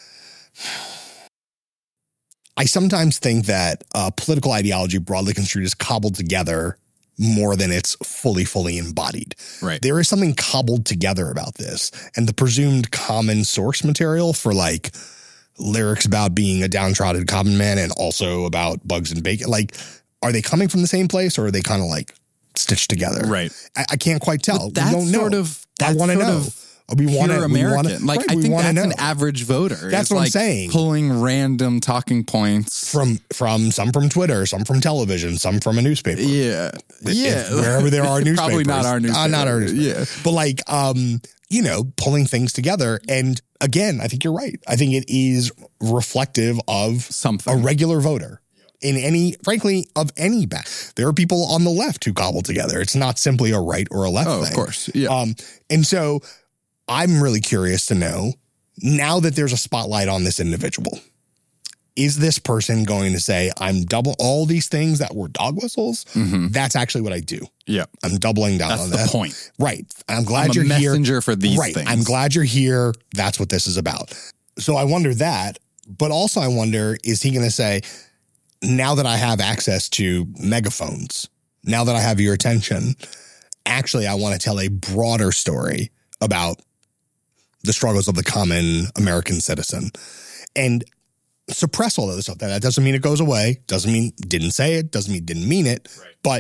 I sometimes think that uh, political ideology, broadly construed, is cobbled together more than it's fully, fully embodied. Right. There is something cobbled together about this, and the presumed common source material for, like, lyrics about being a downtrodden common man and also about bugs and bacon. Like, are they coming from the same place, or are they kind of like stitched together? Right. I, I can't quite tell. But that's we don't know. sort of, I want to know. We want pure to American. Like, right, I we think wanna that's know. an average voter. That's It's what I'm like saying. Pulling random talking points from from some from Twitter, some from television, some from a newspaper. Yeah, yeah. If, wherever there are newspapers, Probably not our newspaper. Uh, not our newspaper. Yeah, but like, um, you know, pulling things together. And again, I think you're right. I think it is reflective of something. A regular voter. In any, frankly, of any back. There are people on the left who cobble together. It's not simply a right or a left oh, thing. Of course. Yeah. Um, and so I'm really curious to know, now that there's a spotlight on this individual, is this person going to say, I'm double all these things that were dog whistles? Mm-hmm. That's actually what I do. Yeah. I'm doubling down That's on the that. point. Right. I'm glad I'm you're a messenger here. for these right. things. I'm glad you're here. That's what this is about. So I wonder that, but also I wonder, is he going to say, now that I have access to megaphones, now that I have your attention, actually I want to tell a broader story about the struggles of the common American citizen and suppress all of this stuff. That doesn't mean it goes away. Doesn't mean didn't say it. Doesn't mean didn't mean it. Right. But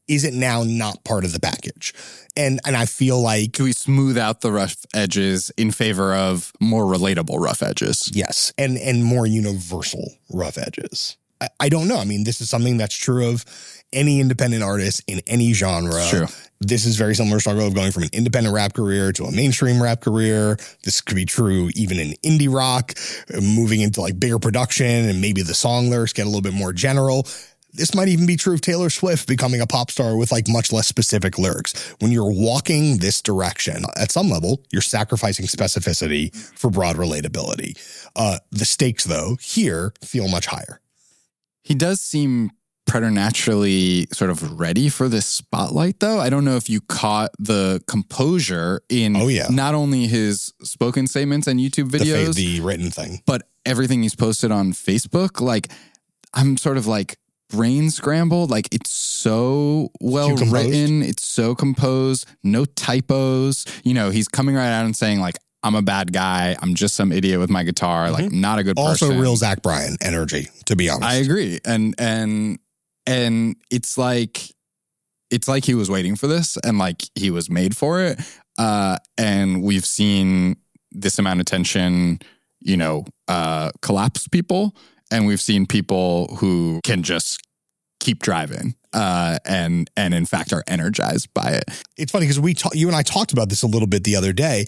is it now not part of the package? And and I feel like... Do we smooth out the rough edges in favor of more relatable rough edges? Yes, and, and more universal rough edges. I, I don't know. I mean, this is something that's true of any independent artist in any genre. It's true. This is very similar struggle of going from an independent rap career to a mainstream rap career. This could be true even in indie rock, moving into like bigger production, and maybe the song lyrics get a little bit more general. This might even be true of Taylor Swift becoming a pop star with like much less specific lyrics. When you're walking this direction, at some level, you're sacrificing specificity for broad relatability. Uh, the stakes, though, here feel much higher. He does seem preternaturally sort of ready for this spotlight, though. I don't know if you caught the composure in oh, yeah. not only his spoken statements and YouTube videos, the, the written thing, but everything he's posted on Facebook. Like, I'm sort of like brain scrambled. Like, it's so well written. It's so composed. No typos. You know, he's coming right out and saying like, I'm a bad guy. I'm just some idiot with my guitar. Mm-hmm. Like, not a good person. Also real Zach Bryan energy, to be honest. I agree. And, and, and it's like, it's like he was waiting for this and like he was made for it. Uh, and we've seen this amount of tension, you know, uh, collapse people. And we've seen people who can just keep driving uh, and, and in fact are energized by it. It's funny because we, ta- you and I talked about this a little bit the other day.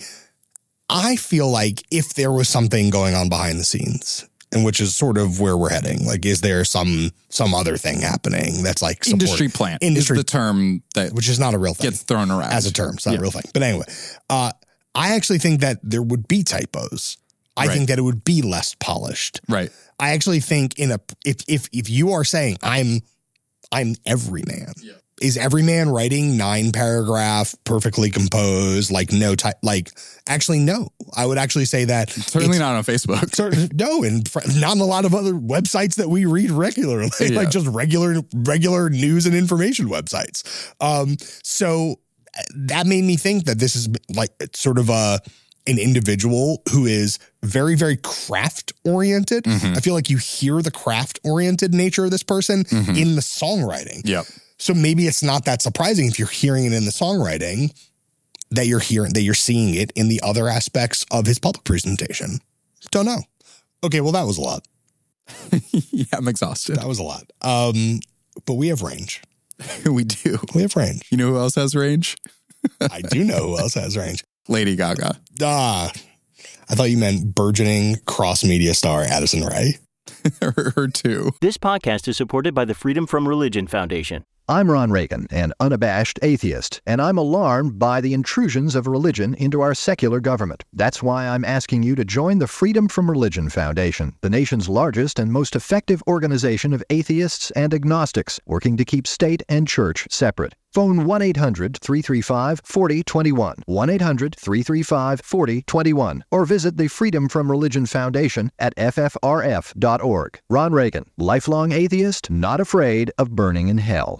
I feel like if there was something going on behind the scenes, and which is sort of where we're heading, like, is there some some other thing happening that's like support, industry plant industry is the term that which is not a real thing, gets thrown around as a term. It's not yeah. a real thing. But anyway, uh, I actually think that there would be typos. I right. think that it would be less polished. Right. I actually think in a if if if you are saying I'm I'm Everyman. Yeah. Is Everyman writing nine paragraph, perfectly composed, like no type, like actually, no, I would actually say that. Certainly not on Facebook. Certain, no, and not on a lot of other websites that we read regularly, yeah. like just regular, regular news and information websites. Um, so that made me think that this is like sort of a, an individual who is very, very craft oriented. Mm-hmm. I feel like you hear the craft oriented nature of this person mm-hmm. in the songwriting. Yep. So maybe it's not that surprising if you're hearing it in the songwriting that you're hearing, that you're seeing it in the other aspects of his public presentation. Don't know. Okay, well, that was a lot. Yeah, I'm exhausted. That was a lot. Um, but we have range. We do. We have range. You know who else has range? I do know who else has range. Lady Gaga. Ah, I thought you meant burgeoning cross-media star Addison Rae. her, her too. This podcast is supported by the Freedom From Religion Foundation. I'm Ron Reagan, an unabashed atheist, and I'm alarmed by the intrusions of religion into our secular government. That's why I'm asking you to join the Freedom From Religion Foundation, the nation's largest and most effective organization of atheists and agnostics, working to keep state and church separate. Phone one eight hundred, three three five, four zero two one, one eight hundred, three three five, four zero two one, or visit the Freedom From Religion Foundation at f f r f dot org. Ron Reagan, lifelong atheist, not afraid of burning in hell.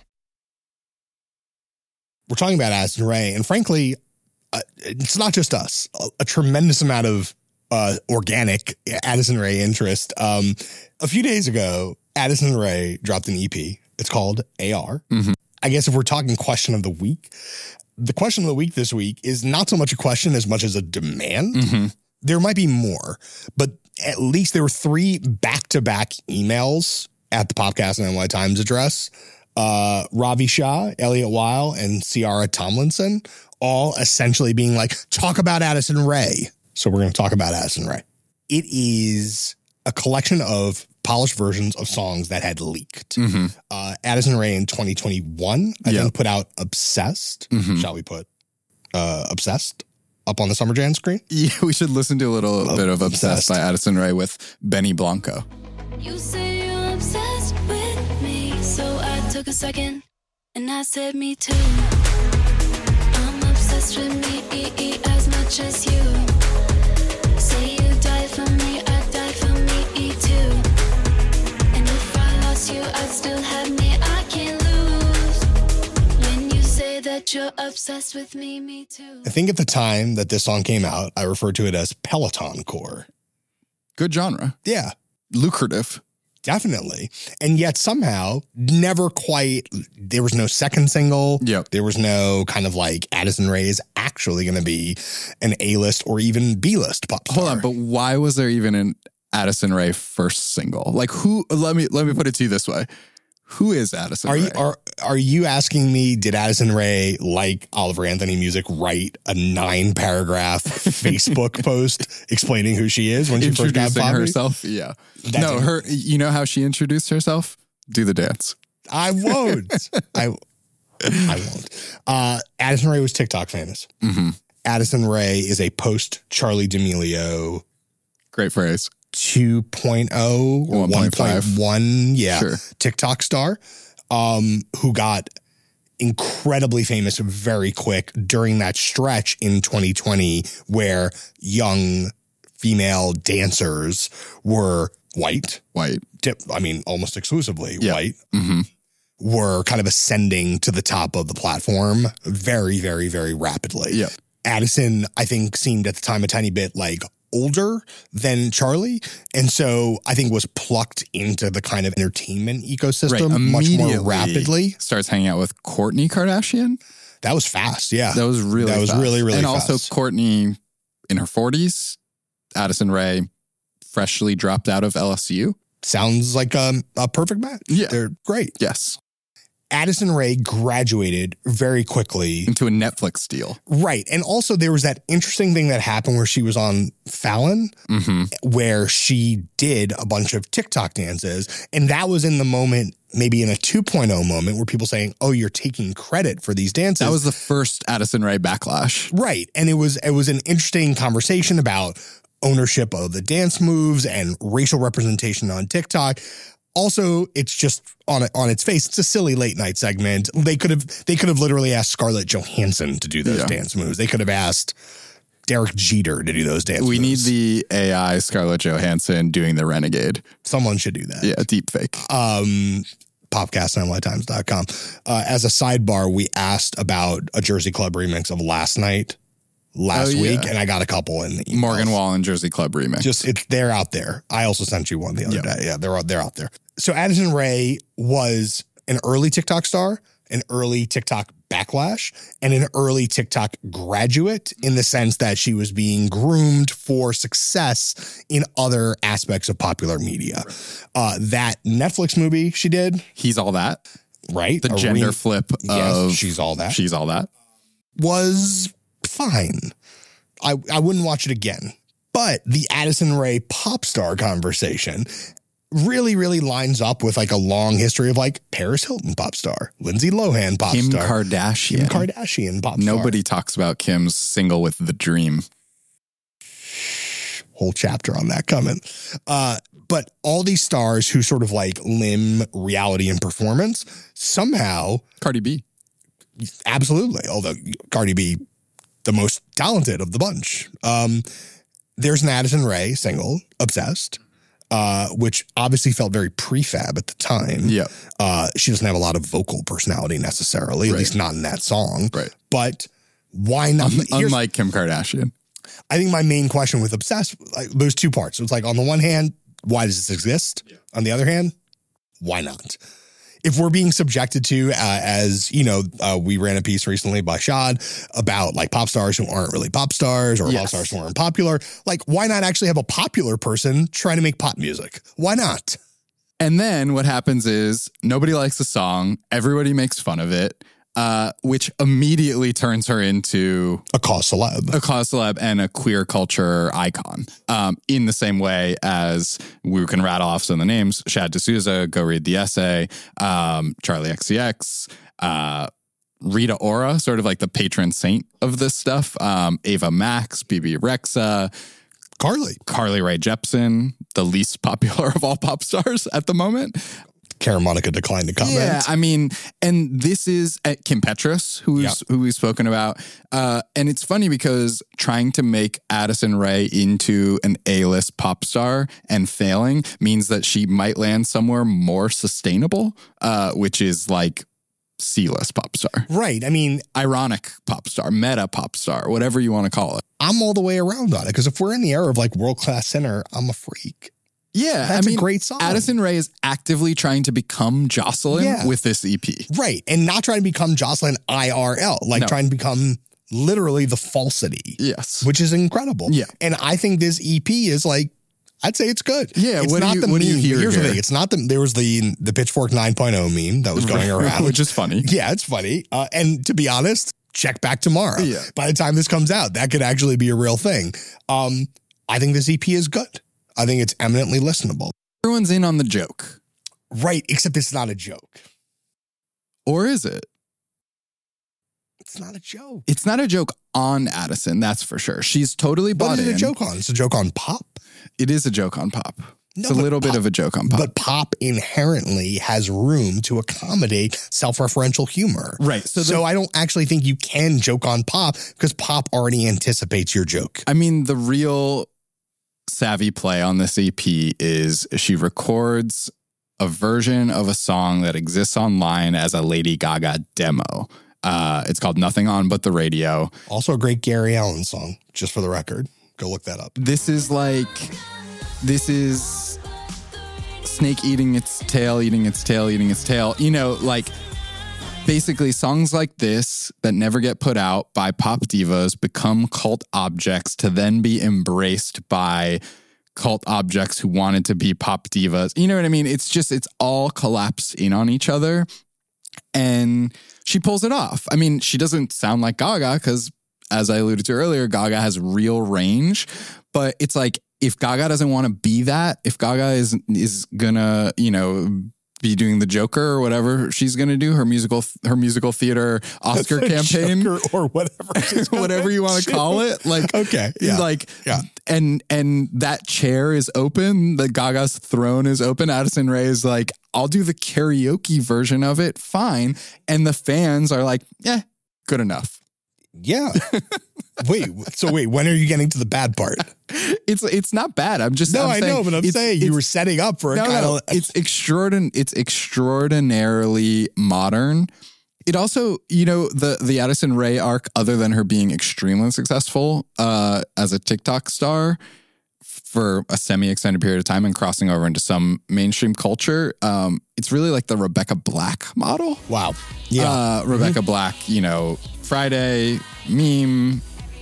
We're talking about Addison Rae, and frankly, uh, it's not just us. A, a tremendous amount of uh, organic Addison Rae interest. Um, a few days ago, Addison Rae dropped an E P. It's called A R. Mm-hmm. I guess if we're talking question of the week, the question of the week this week is not so much a question as much as a demand. Mm-hmm. There might be more, but at least there were three back-to-back emails at the Podcast and N Y Times address. Uh, Ravi Shah, Elliot Weil, and Ciara Tomlinson, all essentially being like, talk about Addison Rae. So we're going to talk about Addison Rae. It is a collection of polished versions of songs that had leaked. Mm-hmm. Uh, Addison Rae in twenty twenty-one, I yep. think, put out Obsessed. Mm-hmm. Shall we put uh, Obsessed up on the Summer Jam screen? Yeah, we should listen to a little Love bit of Obsessed. Obsessed by Addison Rae with Benny Blanco. You say you're obsessed with me, so I took a second and I said me too. I'm obsessed with me as much as you. Say you die for me, I'd die for me too. And if I lost you, I'd still have me, I can't lose. When you say that you're obsessed with me, me too. I think at the time that this song came out, I referred to it as Peloton core. Good genre. Yeah. Lucrative. Definitely. And yet somehow never quite, there was no second single. Yep. There was no kind of like Addison Rae is actually going to be an A-list or even B-list pop star. Hold on, but why was there even an Addison Rae first single? Like who, let me let me put it to you this way. Who is Addison Are Rae? you are are you asking me, did Addison Rae, like Oliver Anthony Music, write a nine paragraph Facebook post explaining who she is when she first got Introducing popular? herself? Yeah. That no, didn't- her, you know how she introduced herself? Do the dance. I won't. I I won't. Uh, Addison Rae was TikTok famous. Mm-hmm. Addison Rae is a post Charlie D'Amelio Great phrase. two point oh or one point one, yeah, Sure. TikTok star, um, who got incredibly famous very quick during that stretch in twenty twenty where young female dancers were white. White. Dip, I mean, almost exclusively Yeah. white. Mm-hmm. Were kind of ascending to the top of the platform very, very, very rapidly. Yeah. Addison, I think, seemed at the time a tiny bit like older than Charlie. And so I think was plucked into the kind of entertainment ecosystem Right. much more Immediately rapidly. Starts hanging out with Kourtney Kardashian. That was fast. Yeah. That was really That was fast. really, really and fast. also Kourtney in her forties, Addison Rae freshly dropped out of L S U. Sounds like um, a perfect match. Yeah. They're great. Yes. Addison Rae graduated very quickly. Into a Netflix deal. Right. And also there was that interesting thing that happened where she was on Fallon, Mm-hmm. where she did a bunch of TikTok dances. And that was in the moment, maybe in a two point oh moment, where people saying, oh, you're taking credit for these dances. That was the first Addison Rae backlash. Right. And it was it was an interesting conversation about ownership of the dance moves and racial representation on TikTok. Also, it's just on it, on its face, it's a silly late night segment. They could have they could have literally asked Scarlett Johansson to do those Yeah. dance moves. They could have asked Derek Jeter to do those dance We need moves. the A I Scarlett Johansson doing the Renegade. Someone should do that. Yeah, deep fake. Um, popcast n y times dot com. Uh, as a sidebar, we asked about a Jersey Club remix of Last Night last Oh, yeah. week, and I got a couple in the emails. Morgan Wallen Jersey Club remix. Just it's they're out there. I also sent you one the other Yeah. day. Yeah, they're out they're out there. So Addison Rae was an early TikTok star, an early TikTok backlash, and an early TikTok graduate in the sense that she was being groomed for success in other aspects of popular media. Uh, that Netflix movie she did, He's All That. right? The A gender re- flip Yes, of She's All That. She's All That. was fine. I, I wouldn't watch it again. But the Addison Rae pop star conversation really, really lines up with like a long history of like Paris Hilton pop star, Lindsay Lohan pop Kim star, Kardashian. Kim Kardashian pop star. Nobody talks about Kim's single with The Dream. Whole chapter on that coming. Uh, but all these stars who sort of like limb reality and performance somehow, Cardi B. absolutely, although Cardi B, the most talented of the bunch. Um, there's an Addison Rae single, Obsessed, uh, which obviously felt very prefab at the time. Yeah. Uh, she doesn't have a lot of vocal personality necessarily, Right. at least not in that song. Right. But why not? Un- Here's- unlike Kim Kardashian. I think my main question with Obsessed, like, there's two parts. So it's like, on the one hand, why does this exist? Yeah. On the other hand, why not? If we're being subjected to, uh, as, you know, uh, we ran a piece recently by Shad about like pop stars who aren't really pop stars or Yes. pop stars who aren't popular. Like, why not actually have a popular person trying to make pop music? Why not? And then what happens is nobody likes the song. Everybody makes fun of it, uh, which immediately turns her into A cause celeb. a cause celeb and a queer culture icon. Um, in the same way as we can rattle off some of the names: Shad D'Souza, Go Read the Essay, um, Charlie X C X, uh, Rita Ora, sort of like the patron saint of this stuff. Um, Ava Max, B B Rexa, Carly. Carly Rae Jepsen, the least popular of all pop stars at the moment. Karen Monica declined to comment. Yeah, I mean, and this is uh, Kim Petras, who's Yeah. who we've spoken about, uh, and it's funny because trying to make Addison Rae into an A-list pop star and failing means that she might land somewhere more sustainable, uh, which is like C-list pop star, Right. I mean, ironic pop star, meta pop star, whatever you want to call it. I'm all the way around on it because if we're in the era of like world class center, I'm a freak. Yeah, That's I mean, a great song. Addison Rae is actively trying to become Jocelyn Yeah. with this E P. Right. And not trying to become Jocelyn I R L, like No. trying to become literally the falsity. Yes. Which is incredible. Yeah. And I think this E P is like, I'd say it's good. Yeah, It's what do not you- the what do you meme. hear Here's the here? thing. It's not the, there was the, the Pitchfork nine point oh meme that was going around. Which is funny. Yeah, it's funny. Uh, and to be honest, check back tomorrow. Yeah. By the time this comes out, that could actually be a real thing. Um, I think this E P is good. I think it's eminently listenable. Everyone's in on the joke. Right, except it's not a joke. Or is it? It's not a joke. It's not a joke on Addison, that's for sure. She's totally bought What is it in. a joke on? It's a joke on pop. It is a joke on pop. No, it's a but little bit pop- of a joke on pop. But pop inherently has room to accommodate self-referential humor. Right. So, So, the, I don't actually think you can joke on pop because pop already anticipates your joke. I mean, the real savvy play on this E P is she records a version of a song that exists online as a Lady Gaga demo. Uh, it's called Nothing On But the Radio. Also a great Gary Allen song, just for the record. Go look that up. This is like, this is snake eating its tail, eating its tail, eating its tail. You know, like basically songs like this that never get put out by pop divas become cult objects to then be embraced by cult objects who wanted to be pop divas. You know what I mean? It's just, it's all collapsed in on each other. And she pulls it off. I mean, she doesn't sound like Gaga because, as I alluded to earlier, Gaga has real range. But it's like, if Gaga doesn't want to be that, if Gaga is is gonna, you know, be doing the Joker or whatever she's gonna do, her musical her musical theater Oscar The campaign Joker or whatever, whatever you want to call it, like okay, yeah, like yeah. and and that chair is open, the Gaga's throne is open. Addison Rae is like, I'll do the karaoke version of it, fine, and the fans are like, yeah, good enough. Yeah. Wait, so wait, when are you getting to the bad part? It's it's not bad. I'm just No, I'm I saying know, but I'm it's- saying you it's- were setting up for a no, kind no, of it's extraordin it's extraordinarily modern. It also, you know, the the Addison Rae arc, other than her being extremely successful uh, as a TikTok star for a semi-extended period of time and crossing over into some mainstream culture, um, it's really like the Rebecca Black model. Wow. Yeah. Uh, Rebecca Mm-hmm. Black, you know, Friday, meme,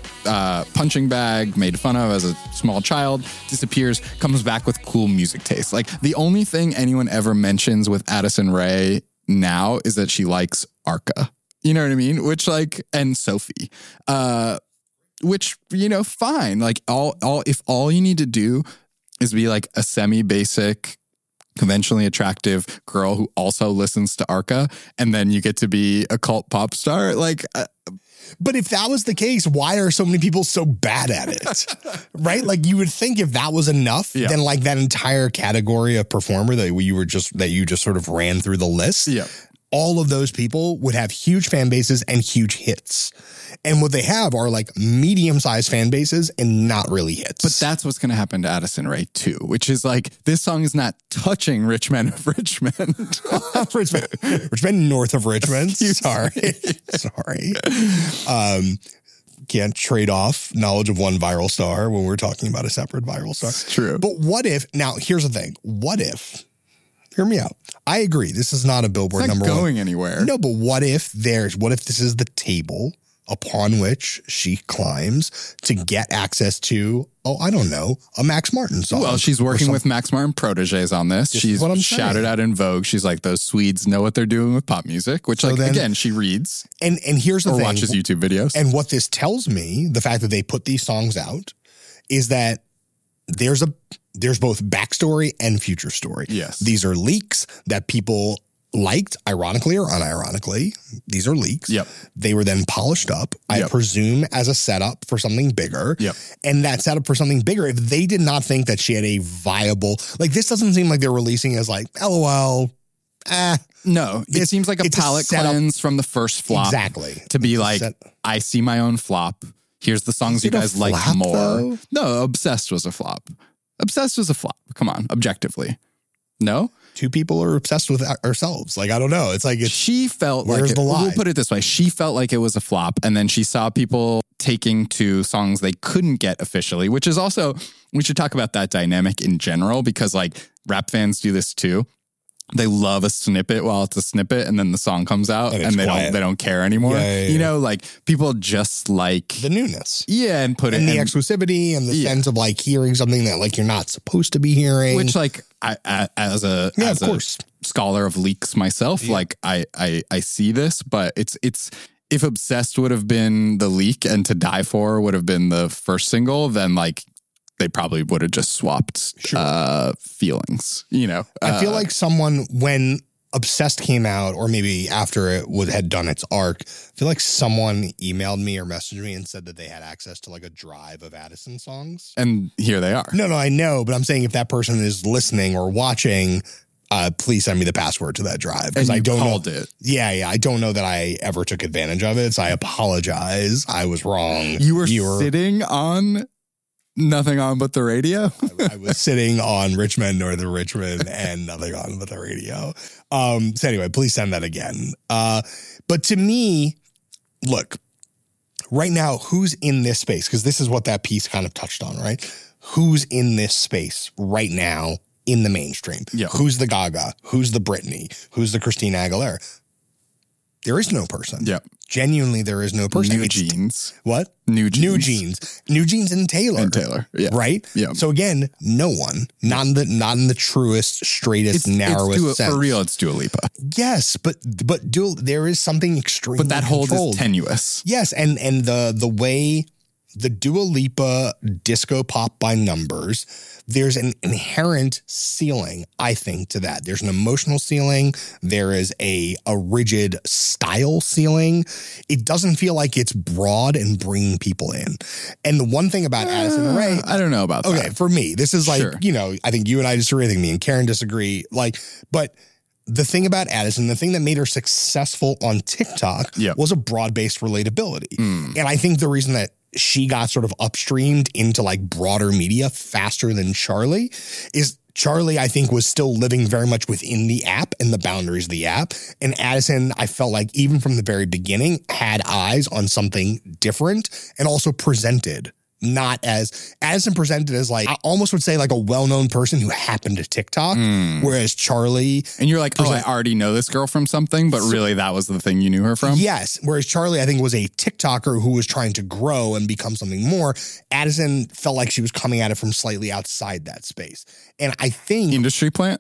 uh, punching bag, made fun of as a small child, disappears, comes back with cool music taste. Like, the only thing anyone ever mentions with Addison Rae now is that she likes Arca. You know what I mean? Which, like, and Sophie. Uh, which, you know, fine. Like, all, all, if all you need to do is be like a semi-basic, conventionally attractive girl who also listens to Arca, and then you get to be a cult pop star, like... Uh, But if that was the case, why are so many people so bad at it? Right? Like, you would think if that was enough, Yeah. then like that entire category of performer that you were just that you just sort of ran through the list, Yeah. all of those people would have huge fan bases and huge hits. And what they have are like medium-sized fan bases and not really hits. But that's what's going to happen to Addison Rae too, which is like, this song is not touching Rich Men of Richmond. Richmond, Richmond, north of Richmond. Excuse Sorry. Sorry. Um, can't trade off knowledge of one viral star when we're talking about a separate viral star. It's true. But what if, now here's the thing. What if, hear me out. I agree. This is not a Billboard It's not number going one. anywhere. No, but what if there's, what if this is the table upon which she climbs to get access to, oh, I don't know, a Max Martin song? Well, she's or working some- with Max Martin proteges on this. This is She's what I'm shouted saying. out in Vogue. She's like, those Swedes know what they're doing with pop music, which, So like, then- again, she reads And, and here's the or thing. watches YouTube videos. And what this tells me, the fact that they put these songs out, is that there's a there's both backstory and future story. Yes. These are leaks that people liked, ironically or unironically. These are leaks. Yep. They were then polished up, I Yep. presume, as a setup for something bigger. Yep. And that setup for something bigger, if they did not think that she had a viable, like, this doesn't seem like they're releasing as like, LOL, ah. No, it It's- seems like a it's a palette setup. cleanse from the first flop. Exactly. To be It's a like, set- I see my own flop. Here's the songs Is you it a guys like flop, more. though? No, Obsessed was a flop. Obsessed was a flop. Come on, objectively. No? Two people are obsessed with ourselves. Like, I don't know. It's like, it's, She felt Where's like, it, the lie? we'll put it this way. She felt like it was a flop, and then she saw people taking to songs they couldn't get officially, which is also, we should talk about that dynamic in general, because like rap fans do this too. They love a snippet while it's a snippet, and then the song comes out and, And it's they quiet. don't they don't care anymore. Yeah, yeah, yeah. You know, like people just like The newness. yeah, and put And it the in, exclusivity and the Yeah. sense of like hearing something that like you're not supposed to be hearing. which like I, I as a Yeah, as of a course. scholar of leaks myself, Yeah. like I, I I see this, but it's it's if Obsessed would have been the leak and To Die For would have been the first single, then like they probably would have just swapped Sure. uh, feelings. You know, I feel Uh, like someone, when Obsessed came out, or maybe after it would had done its arc, I feel like someone emailed me or messaged me and said that they had access to like a drive of Addison songs. and here they are. No, no, I know, but I'm saying if that person is listening or watching, uh, please send me the password to that drive, because And I you don't called know. it. Yeah, yeah, I don't know that I ever took advantage of it, so I apologize. I was wrong. You were sitting on nothing on but the radio. I was sitting on Richmond, Northern Richmond, and nothing on but the radio. Um, so anyway, please send that again. Uh, but to me, look, right now, who's in this space? Because this is what that piece kind of touched on, right? Who's in this space right now in the mainstream? Yeah. Who's the Gaga? Who's the Britney? Who's the Christina Aguilera? There is no person. Yeah. Genuinely, there is no person. New It's- Jeans. What? New Jeans. New Jeans. New Jeans and Taylor. And Taylor. Yeah. Right? Yeah. So again, no one. Not in the not in the truest, straightest, narrowest Dua- sense. for real, it's Dua Lipa. Yes, but but dual there is something extremely But that hold controlled. is tenuous. Yes, and and the the way the Dua Lipa disco pop by numbers, there's an inherent ceiling, I think, to that. There's an emotional ceiling. There is a a rigid style ceiling. It doesn't feel like it's broad and bringing people in. And the one thing about Addison Rae, I don't know about okay, that. for me, this is like, Sure. you know, I think you and I disagree. I think me and Karen disagree. Like, but the thing about Addison, the thing that made her successful on TikTok Yep. was a broad-based relatability. Mm. And I think the reason that she got sort of upstreamed into like broader media faster than Charlie is Charlie, I think, was still living very much within the app and the boundaries of the app. And Addison, I felt like even from the very beginning, had eyes on something different and also presented not as Addison presented as like, I almost would say like a well-known person who happened to TikTok, Mm. whereas Charlie, And you're like, oh, I Present- already know this girl from something, but really that was the thing you knew her from? yes, whereas Charlie, I think, was a TikToker who was trying to grow and become something more. Addison felt like she was coming at it from slightly outside that space. And I think Industry plant?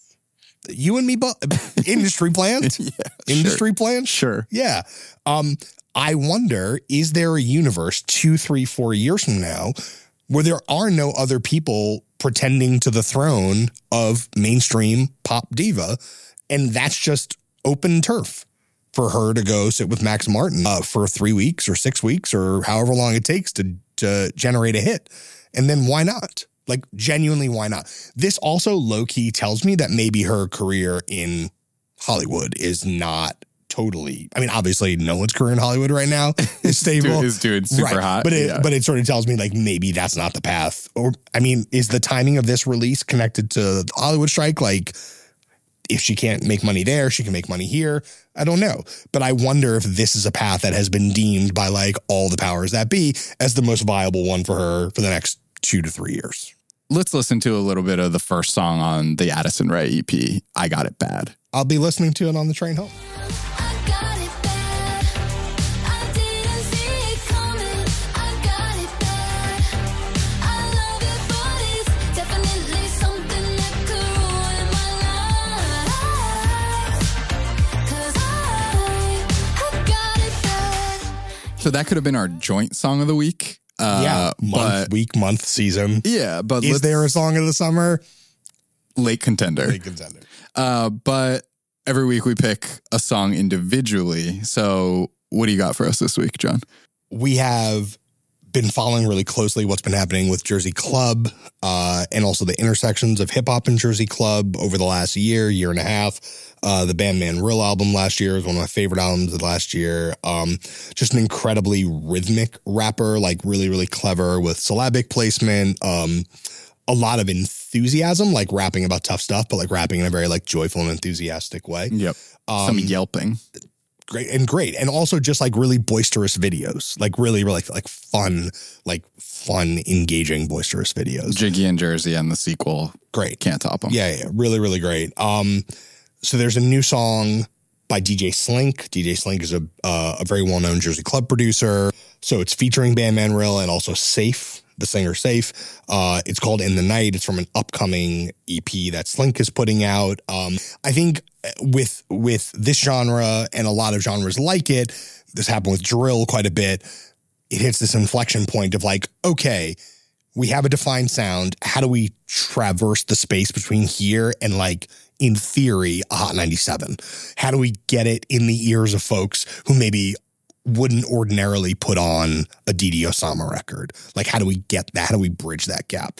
you and me both, industry plant, Yeah, industry plant. Sure. Yeah. Um, I wonder, is there a universe two, three, four years from now where there are no other people pretending to the throne of mainstream pop diva, and that's just open turf for her to go sit with Max Martin uh, for three weeks or six weeks or however long it takes to, to generate a hit? And then why not? Like, genuinely, why not? This also low-key tells me that maybe her career in Hollywood is not totally, I mean, obviously no one's career in Hollywood right now is stable. Is doing super Right. hot. But it, yeah. but it sort of tells me like maybe that's not the path. Or, I mean, is the timing of this release connected to the Hollywood strike? Like, if she can't make money there, she can make money here. I don't know. But I wonder if this is a path that has been deemed by like all the powers that be as the most viable one for her for the next two to three years. Let's listen to a little bit of the first song on the Addison Rae E P, I Got It Bad. I'll be listening to it on the train home. I got it bad. I didn't see it coming. I got it bad. I love it, but it's definitely something that could ruin my life. 'Cause I, I got it bad. So that could have been our joint song of the week. Uh, yeah. Month, but week, month, season. yeah, but Is let's- there a song of the summer? late contender. Big contender. Uh, but every week we pick a song individually. So what do you got for us this week, John? We have been following really closely what's been happening with Jersey Club uh, and also the intersections of hip hop and Jersey Club over the last year, year and a half. Uh, the Band Man Real album last year was one of my favorite albums of last year. Um, just an incredibly rhythmic rapper, like really, really clever with syllabic placement. Um, a lot of enthusiasm, like rapping about tough stuff, but like rapping in a very like joyful and enthusiastic way. Yep. Um, Some yelping. great and great. And also just like really boisterous videos, like really, really like fun, like fun, engaging, boisterous videos. Jiggy and Jersey and the sequel. Great. Can't top them. Yeah, yeah. Really, really great. Um, so there's a new song by D J Slink. D J Slink is a, uh, a very well-known Jersey club producer. So it's featuring Bandman Rill and also Safe, the singer Safe. Uh, it's called In the Night. It's from an upcoming E P that Slink is putting out. Um, I think with with this genre and a lot of genres like it, this happened with drill quite a bit, it hits this inflection point of like, okay, we have a defined sound. How do we traverse the space between here and like, in theory, a Hot ninety-seven? How do we get it in the ears of folks who maybe wouldn't ordinarily put on a Didi Osama record? Like, how do we get that? How do we bridge that gap?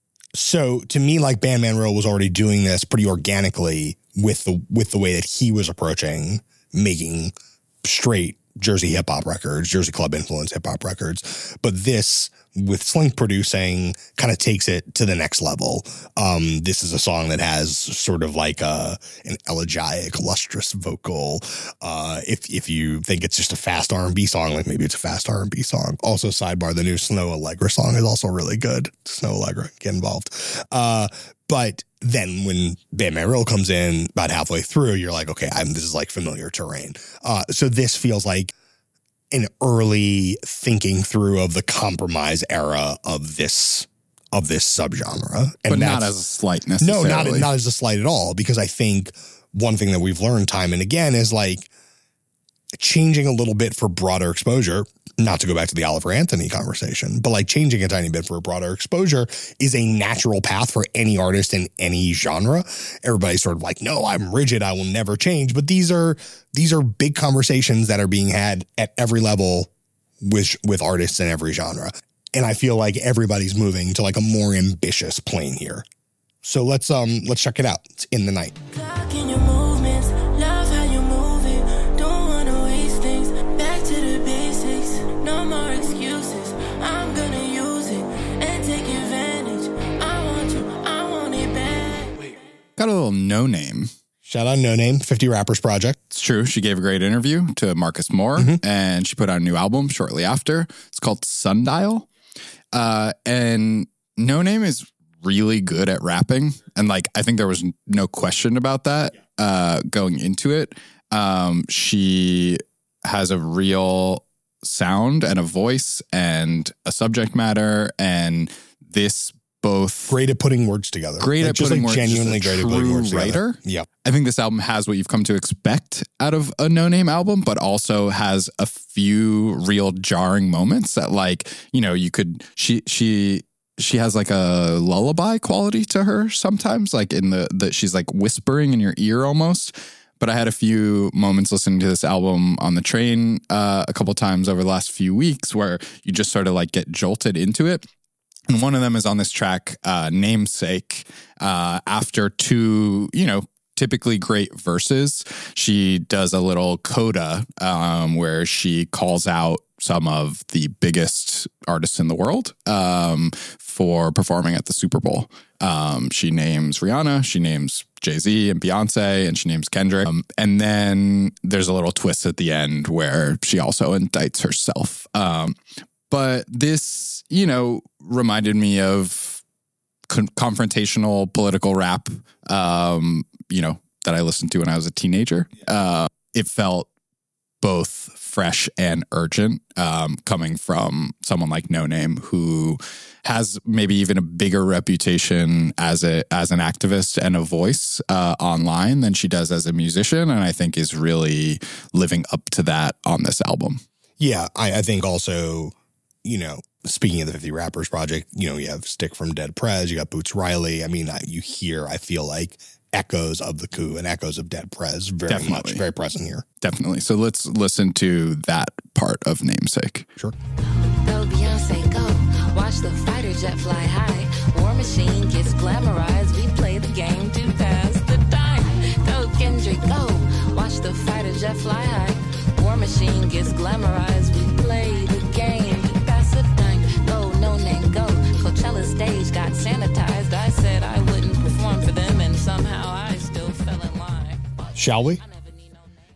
So to me, like Bandman Rill was already doing this pretty organically with the with the way that he was approaching making straight Jersey hip hop records, Jersey club influence hip hop records. But this, with Slink producing, kind of takes it to the next level. Um, this is a song that has sort of like a an elegiac, lustrous vocal. Uh, if if you think it's just a fast R and B song, like maybe it's a fast R and B song. Also, sidebar, the new Snow Allegra song is also really good. Snow Allegra, get involved. Uh, but then when Bandman Rill comes in about halfway through, you're like, okay, I'm, this is like familiar terrain. Uh, so this feels like an early thinking through of the compromise era of this of this subgenre, and but not as a slight necessarily. No, not not as a slight at all. Because I think one thing that we've learned time and again is like changing a little bit for broader exposure. Not to go back to the Oliver Anthony conversation, but like changing a tiny bit for a broader exposure is a natural path for any artist in any genre. Everybody's sort of like, no, I'm rigid. I will never change. But these are these are big conversations that are being had at every level with with artists in every genre. And I feel like everybody's moving to like a more ambitious plane here. So let's um let's check it out. It's In the Night. Got a little No Name. Shout out No Name, fifty Rappers Project. It's true. She gave a great interview to Marcus Moore, mm-hmm. and she put out a new album shortly after. It's called Sundial. Uh, and No Name is really good at rapping. And like, I think there was no question about that uh, going into it. Um, she has a real sound and a voice and a subject matter, and this both great at putting words together. Great like at just putting like words. Genuinely great at putting words together. Writer. Yeah. I think this album has what you've come to expect out of a No Name album, but also has a few real jarring moments that, like, you know, you could she she she has like a lullaby quality to her sometimes, like in the that she's like whispering in your ear almost. But I had a few moments listening to this album on the train uh, a couple times over the last few weeks where you just sort of like get jolted into it. And one of them is on this track, uh, Namesake. Uh, after two, you know, typically great verses, she does a little coda um, where she calls out some of the biggest artists in the world um, for performing at the Super Bowl. Um, she names Rihanna, she names Jay-Z and Beyonce, and she names Kendrick. Um, and then there's a little twist at the end where she also indicts herself. Um, but this, you know, reminded me of con- confrontational political rap, um, you know, that I listened to when I was a teenager. Uh, it felt both fresh and urgent, um, coming from someone like No Name, who has maybe even a bigger reputation as a as an activist and a voice uh, online than she does as a musician, and I think is really living up to that on this album. Yeah, I, I think also, you know, speaking of the fifty Rappers Project, you know, you have Stick from Dead Prez, you got Boots Riley. I mean, I, you hear, I feel like, echoes of the coup and echoes of Dead Prez very Definitely. much, very present here. Definitely. So let's listen to that part of Namesake. Sure. Go Beyonce, go. Watch the fighter jet fly high. War Machine gets glamorized. We play the game to pass the time. Go Kendrick, go. Watch the fighter jet fly high. War Machine gets glamorized. We play the game to pass the time. Go, No Name, go. Coachella stage got sanitized. I said I wouldn't perform for them, and somehow I still fell in line. Shall we?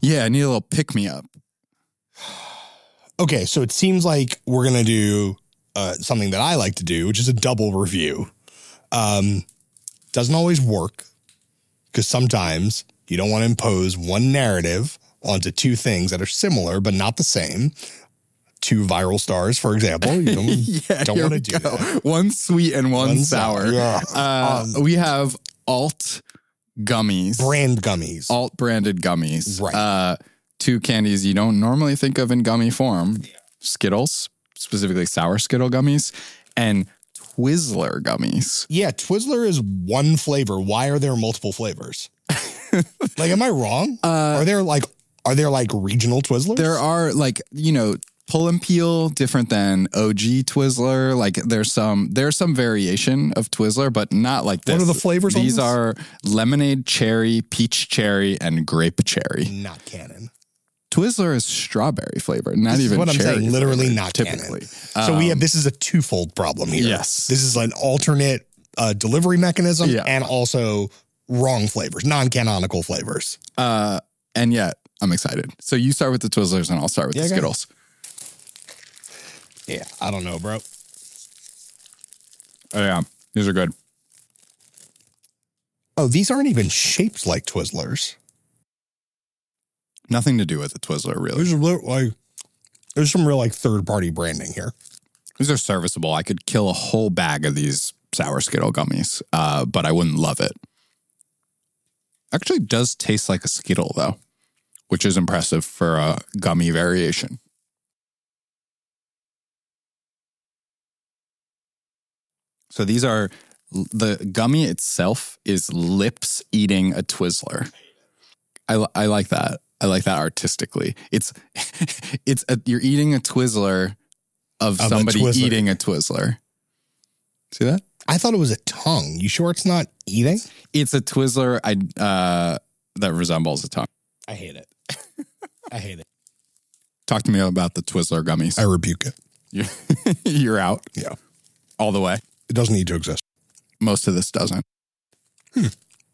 Yeah, I need a little pick-me-up. Okay, so it seems like we're going to do uh, something that I like to do, which is a double review. Um, doesn't always work because sometimes you don't want to impose one narrative onto two things that are similar but not the same. Two viral stars, for example. You don't, yeah, don't want to do go. that. One sweet and one, One sour. sour, yeah. Uh, Um, we have alt gummies. Brand gummies. Alt branded gummies. Right. Uh, two candies you don't normally think of in gummy form. Skittles, specifically sour Skittle gummies, and Twizzler gummies. Yeah, Twizzler is one flavor. Why are there multiple flavors? Like, am I wrong? Uh, are there like are there like regional Twizzlers? There are like, you know, pull and peel different than O G Twizzler. Like there's some there's some variation of Twizzler, but not like this. What are the flavors on These this? are lemonade cherry, peach cherry, and grape cherry. Not canon. Twizzler is strawberry flavored, not This is even what I'm cherry saying. Literally flavored, not typically. canon. So we Um, have this is a twofold problem here. Yes. This is an alternate uh, delivery mechanism Yeah. and also wrong flavors, non-canonical flavors. Uh, and yet I'm excited. So you start with the Twizzlers, and I'll start with Yeah, the go ahead. Skittles. Yeah, I don't know, bro. Oh yeah, these are good. Oh, these aren't even shaped like Twizzlers. Nothing to do with the Twizzler, really. There's a real, like, there's some real like third-party branding here. These are serviceable. I could kill a whole bag of these sour Skittle gummies, uh, but I wouldn't love it. Actually does taste like a Skittle, though, which is impressive for a gummy variation. So these are, the gummy itself is lips eating a Twizzler. I, I like that. I like that artistically. It's, it's a, you're eating a Twizzler of, Of a somebody Twizzler. eating a Twizzler. See that? I thought it was a tongue. You sure it's not eating? It's a Twizzler I, uh, that resembles a tongue. I hate it. I hate it. Talk to me about the Twizzler gummies. I rebuke it. You're, you're out. Yeah. All the way. It doesn't need to exist. Most of this doesn't. I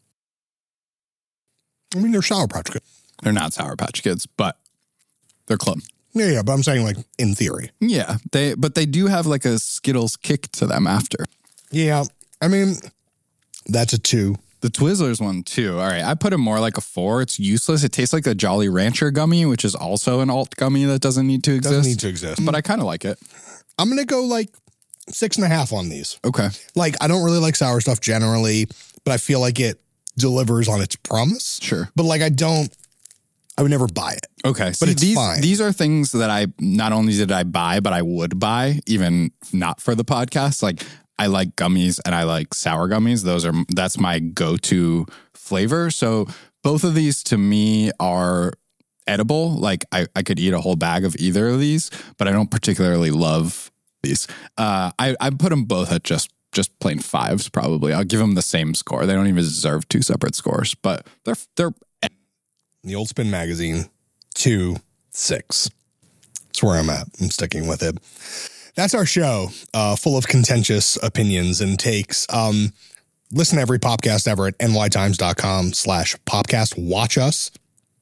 mean, they're Sour Patch Kids. They're not Sour Patch Kids, but they're club. Yeah, yeah, but I'm saying like in theory. Yeah, they but they do have like a Skittles kick to them after. Yeah, I mean, that's a two. The Twizzlers one too. All right, I put it more like a four. It's useless. It tastes like a Jolly Rancher gummy, which is also an alt gummy that doesn't need to exist. Doesn't need to exist. But I kind of like it. I'm going to go like six and a half on these. Okay. Like, I don't really like sour stuff generally, but I feel like it delivers on its promise. Sure. But like, I don't, I would never buy it. Okay. But See, it's these, fine. These are things that I, not only did I buy, but I would buy, even not for the podcast. Like, I like gummies and I like sour gummies. Those are, that's my go-to flavor. So both of these to me are edible. Like I, I could eat a whole bag of either of these, but I don't particularly love these. Uh, I, I put them both at just, just plain fives probably. I'll give them the same score. They don't even deserve two separate scores, but they're, they're, The Old Spin Magazine, two, six. That's where I'm at. I'm sticking with it. That's our show, uh, full of contentious opinions and takes. Um, listen to every podcast ever at nytimes.com slash podcast. Watch us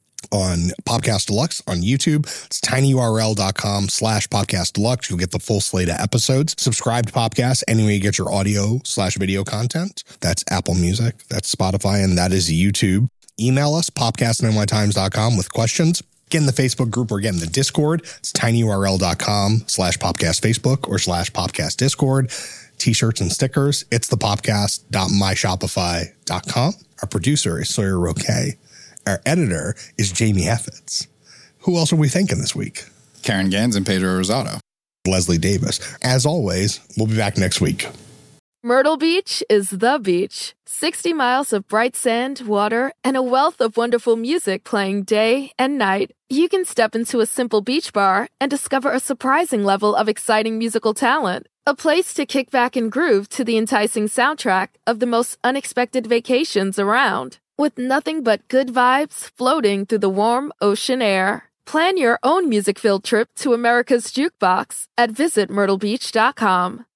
on Podcast Deluxe on YouTube. It's tinyurl.com slash podcast deluxe. You'll get the full slate of episodes. Subscribe to podcasts anywhere you get your audio slash video content. That's Apple Music, that's Spotify, and that is YouTube. Email us, popcast at nytimes dot com with questions. Get in the Facebook group or get in the Discord. It's tinyurl.com slash popcast Facebook or slash popcast Discord. T-shirts and stickers. It's the popcast dot my shopify dot com. Our producer is Sawyer Roque. Our editor is Jamie Heffitz. Who else are we thanking this week? Karen Gans and Pedro Rosado. Leslie Davis. As always, we'll be back next week. Myrtle Beach is the beach. sixty miles of bright sand, water, and a wealth of wonderful music playing day and night. You can step into a simple beach bar and discover a surprising level of exciting musical talent. A place to kick back and groove to the enticing soundtrack of the most unexpected vacations around. With nothing but good vibes floating through the warm ocean air. Plan your own music-filled trip to America's Jukebox at visit myrtle beach dot com.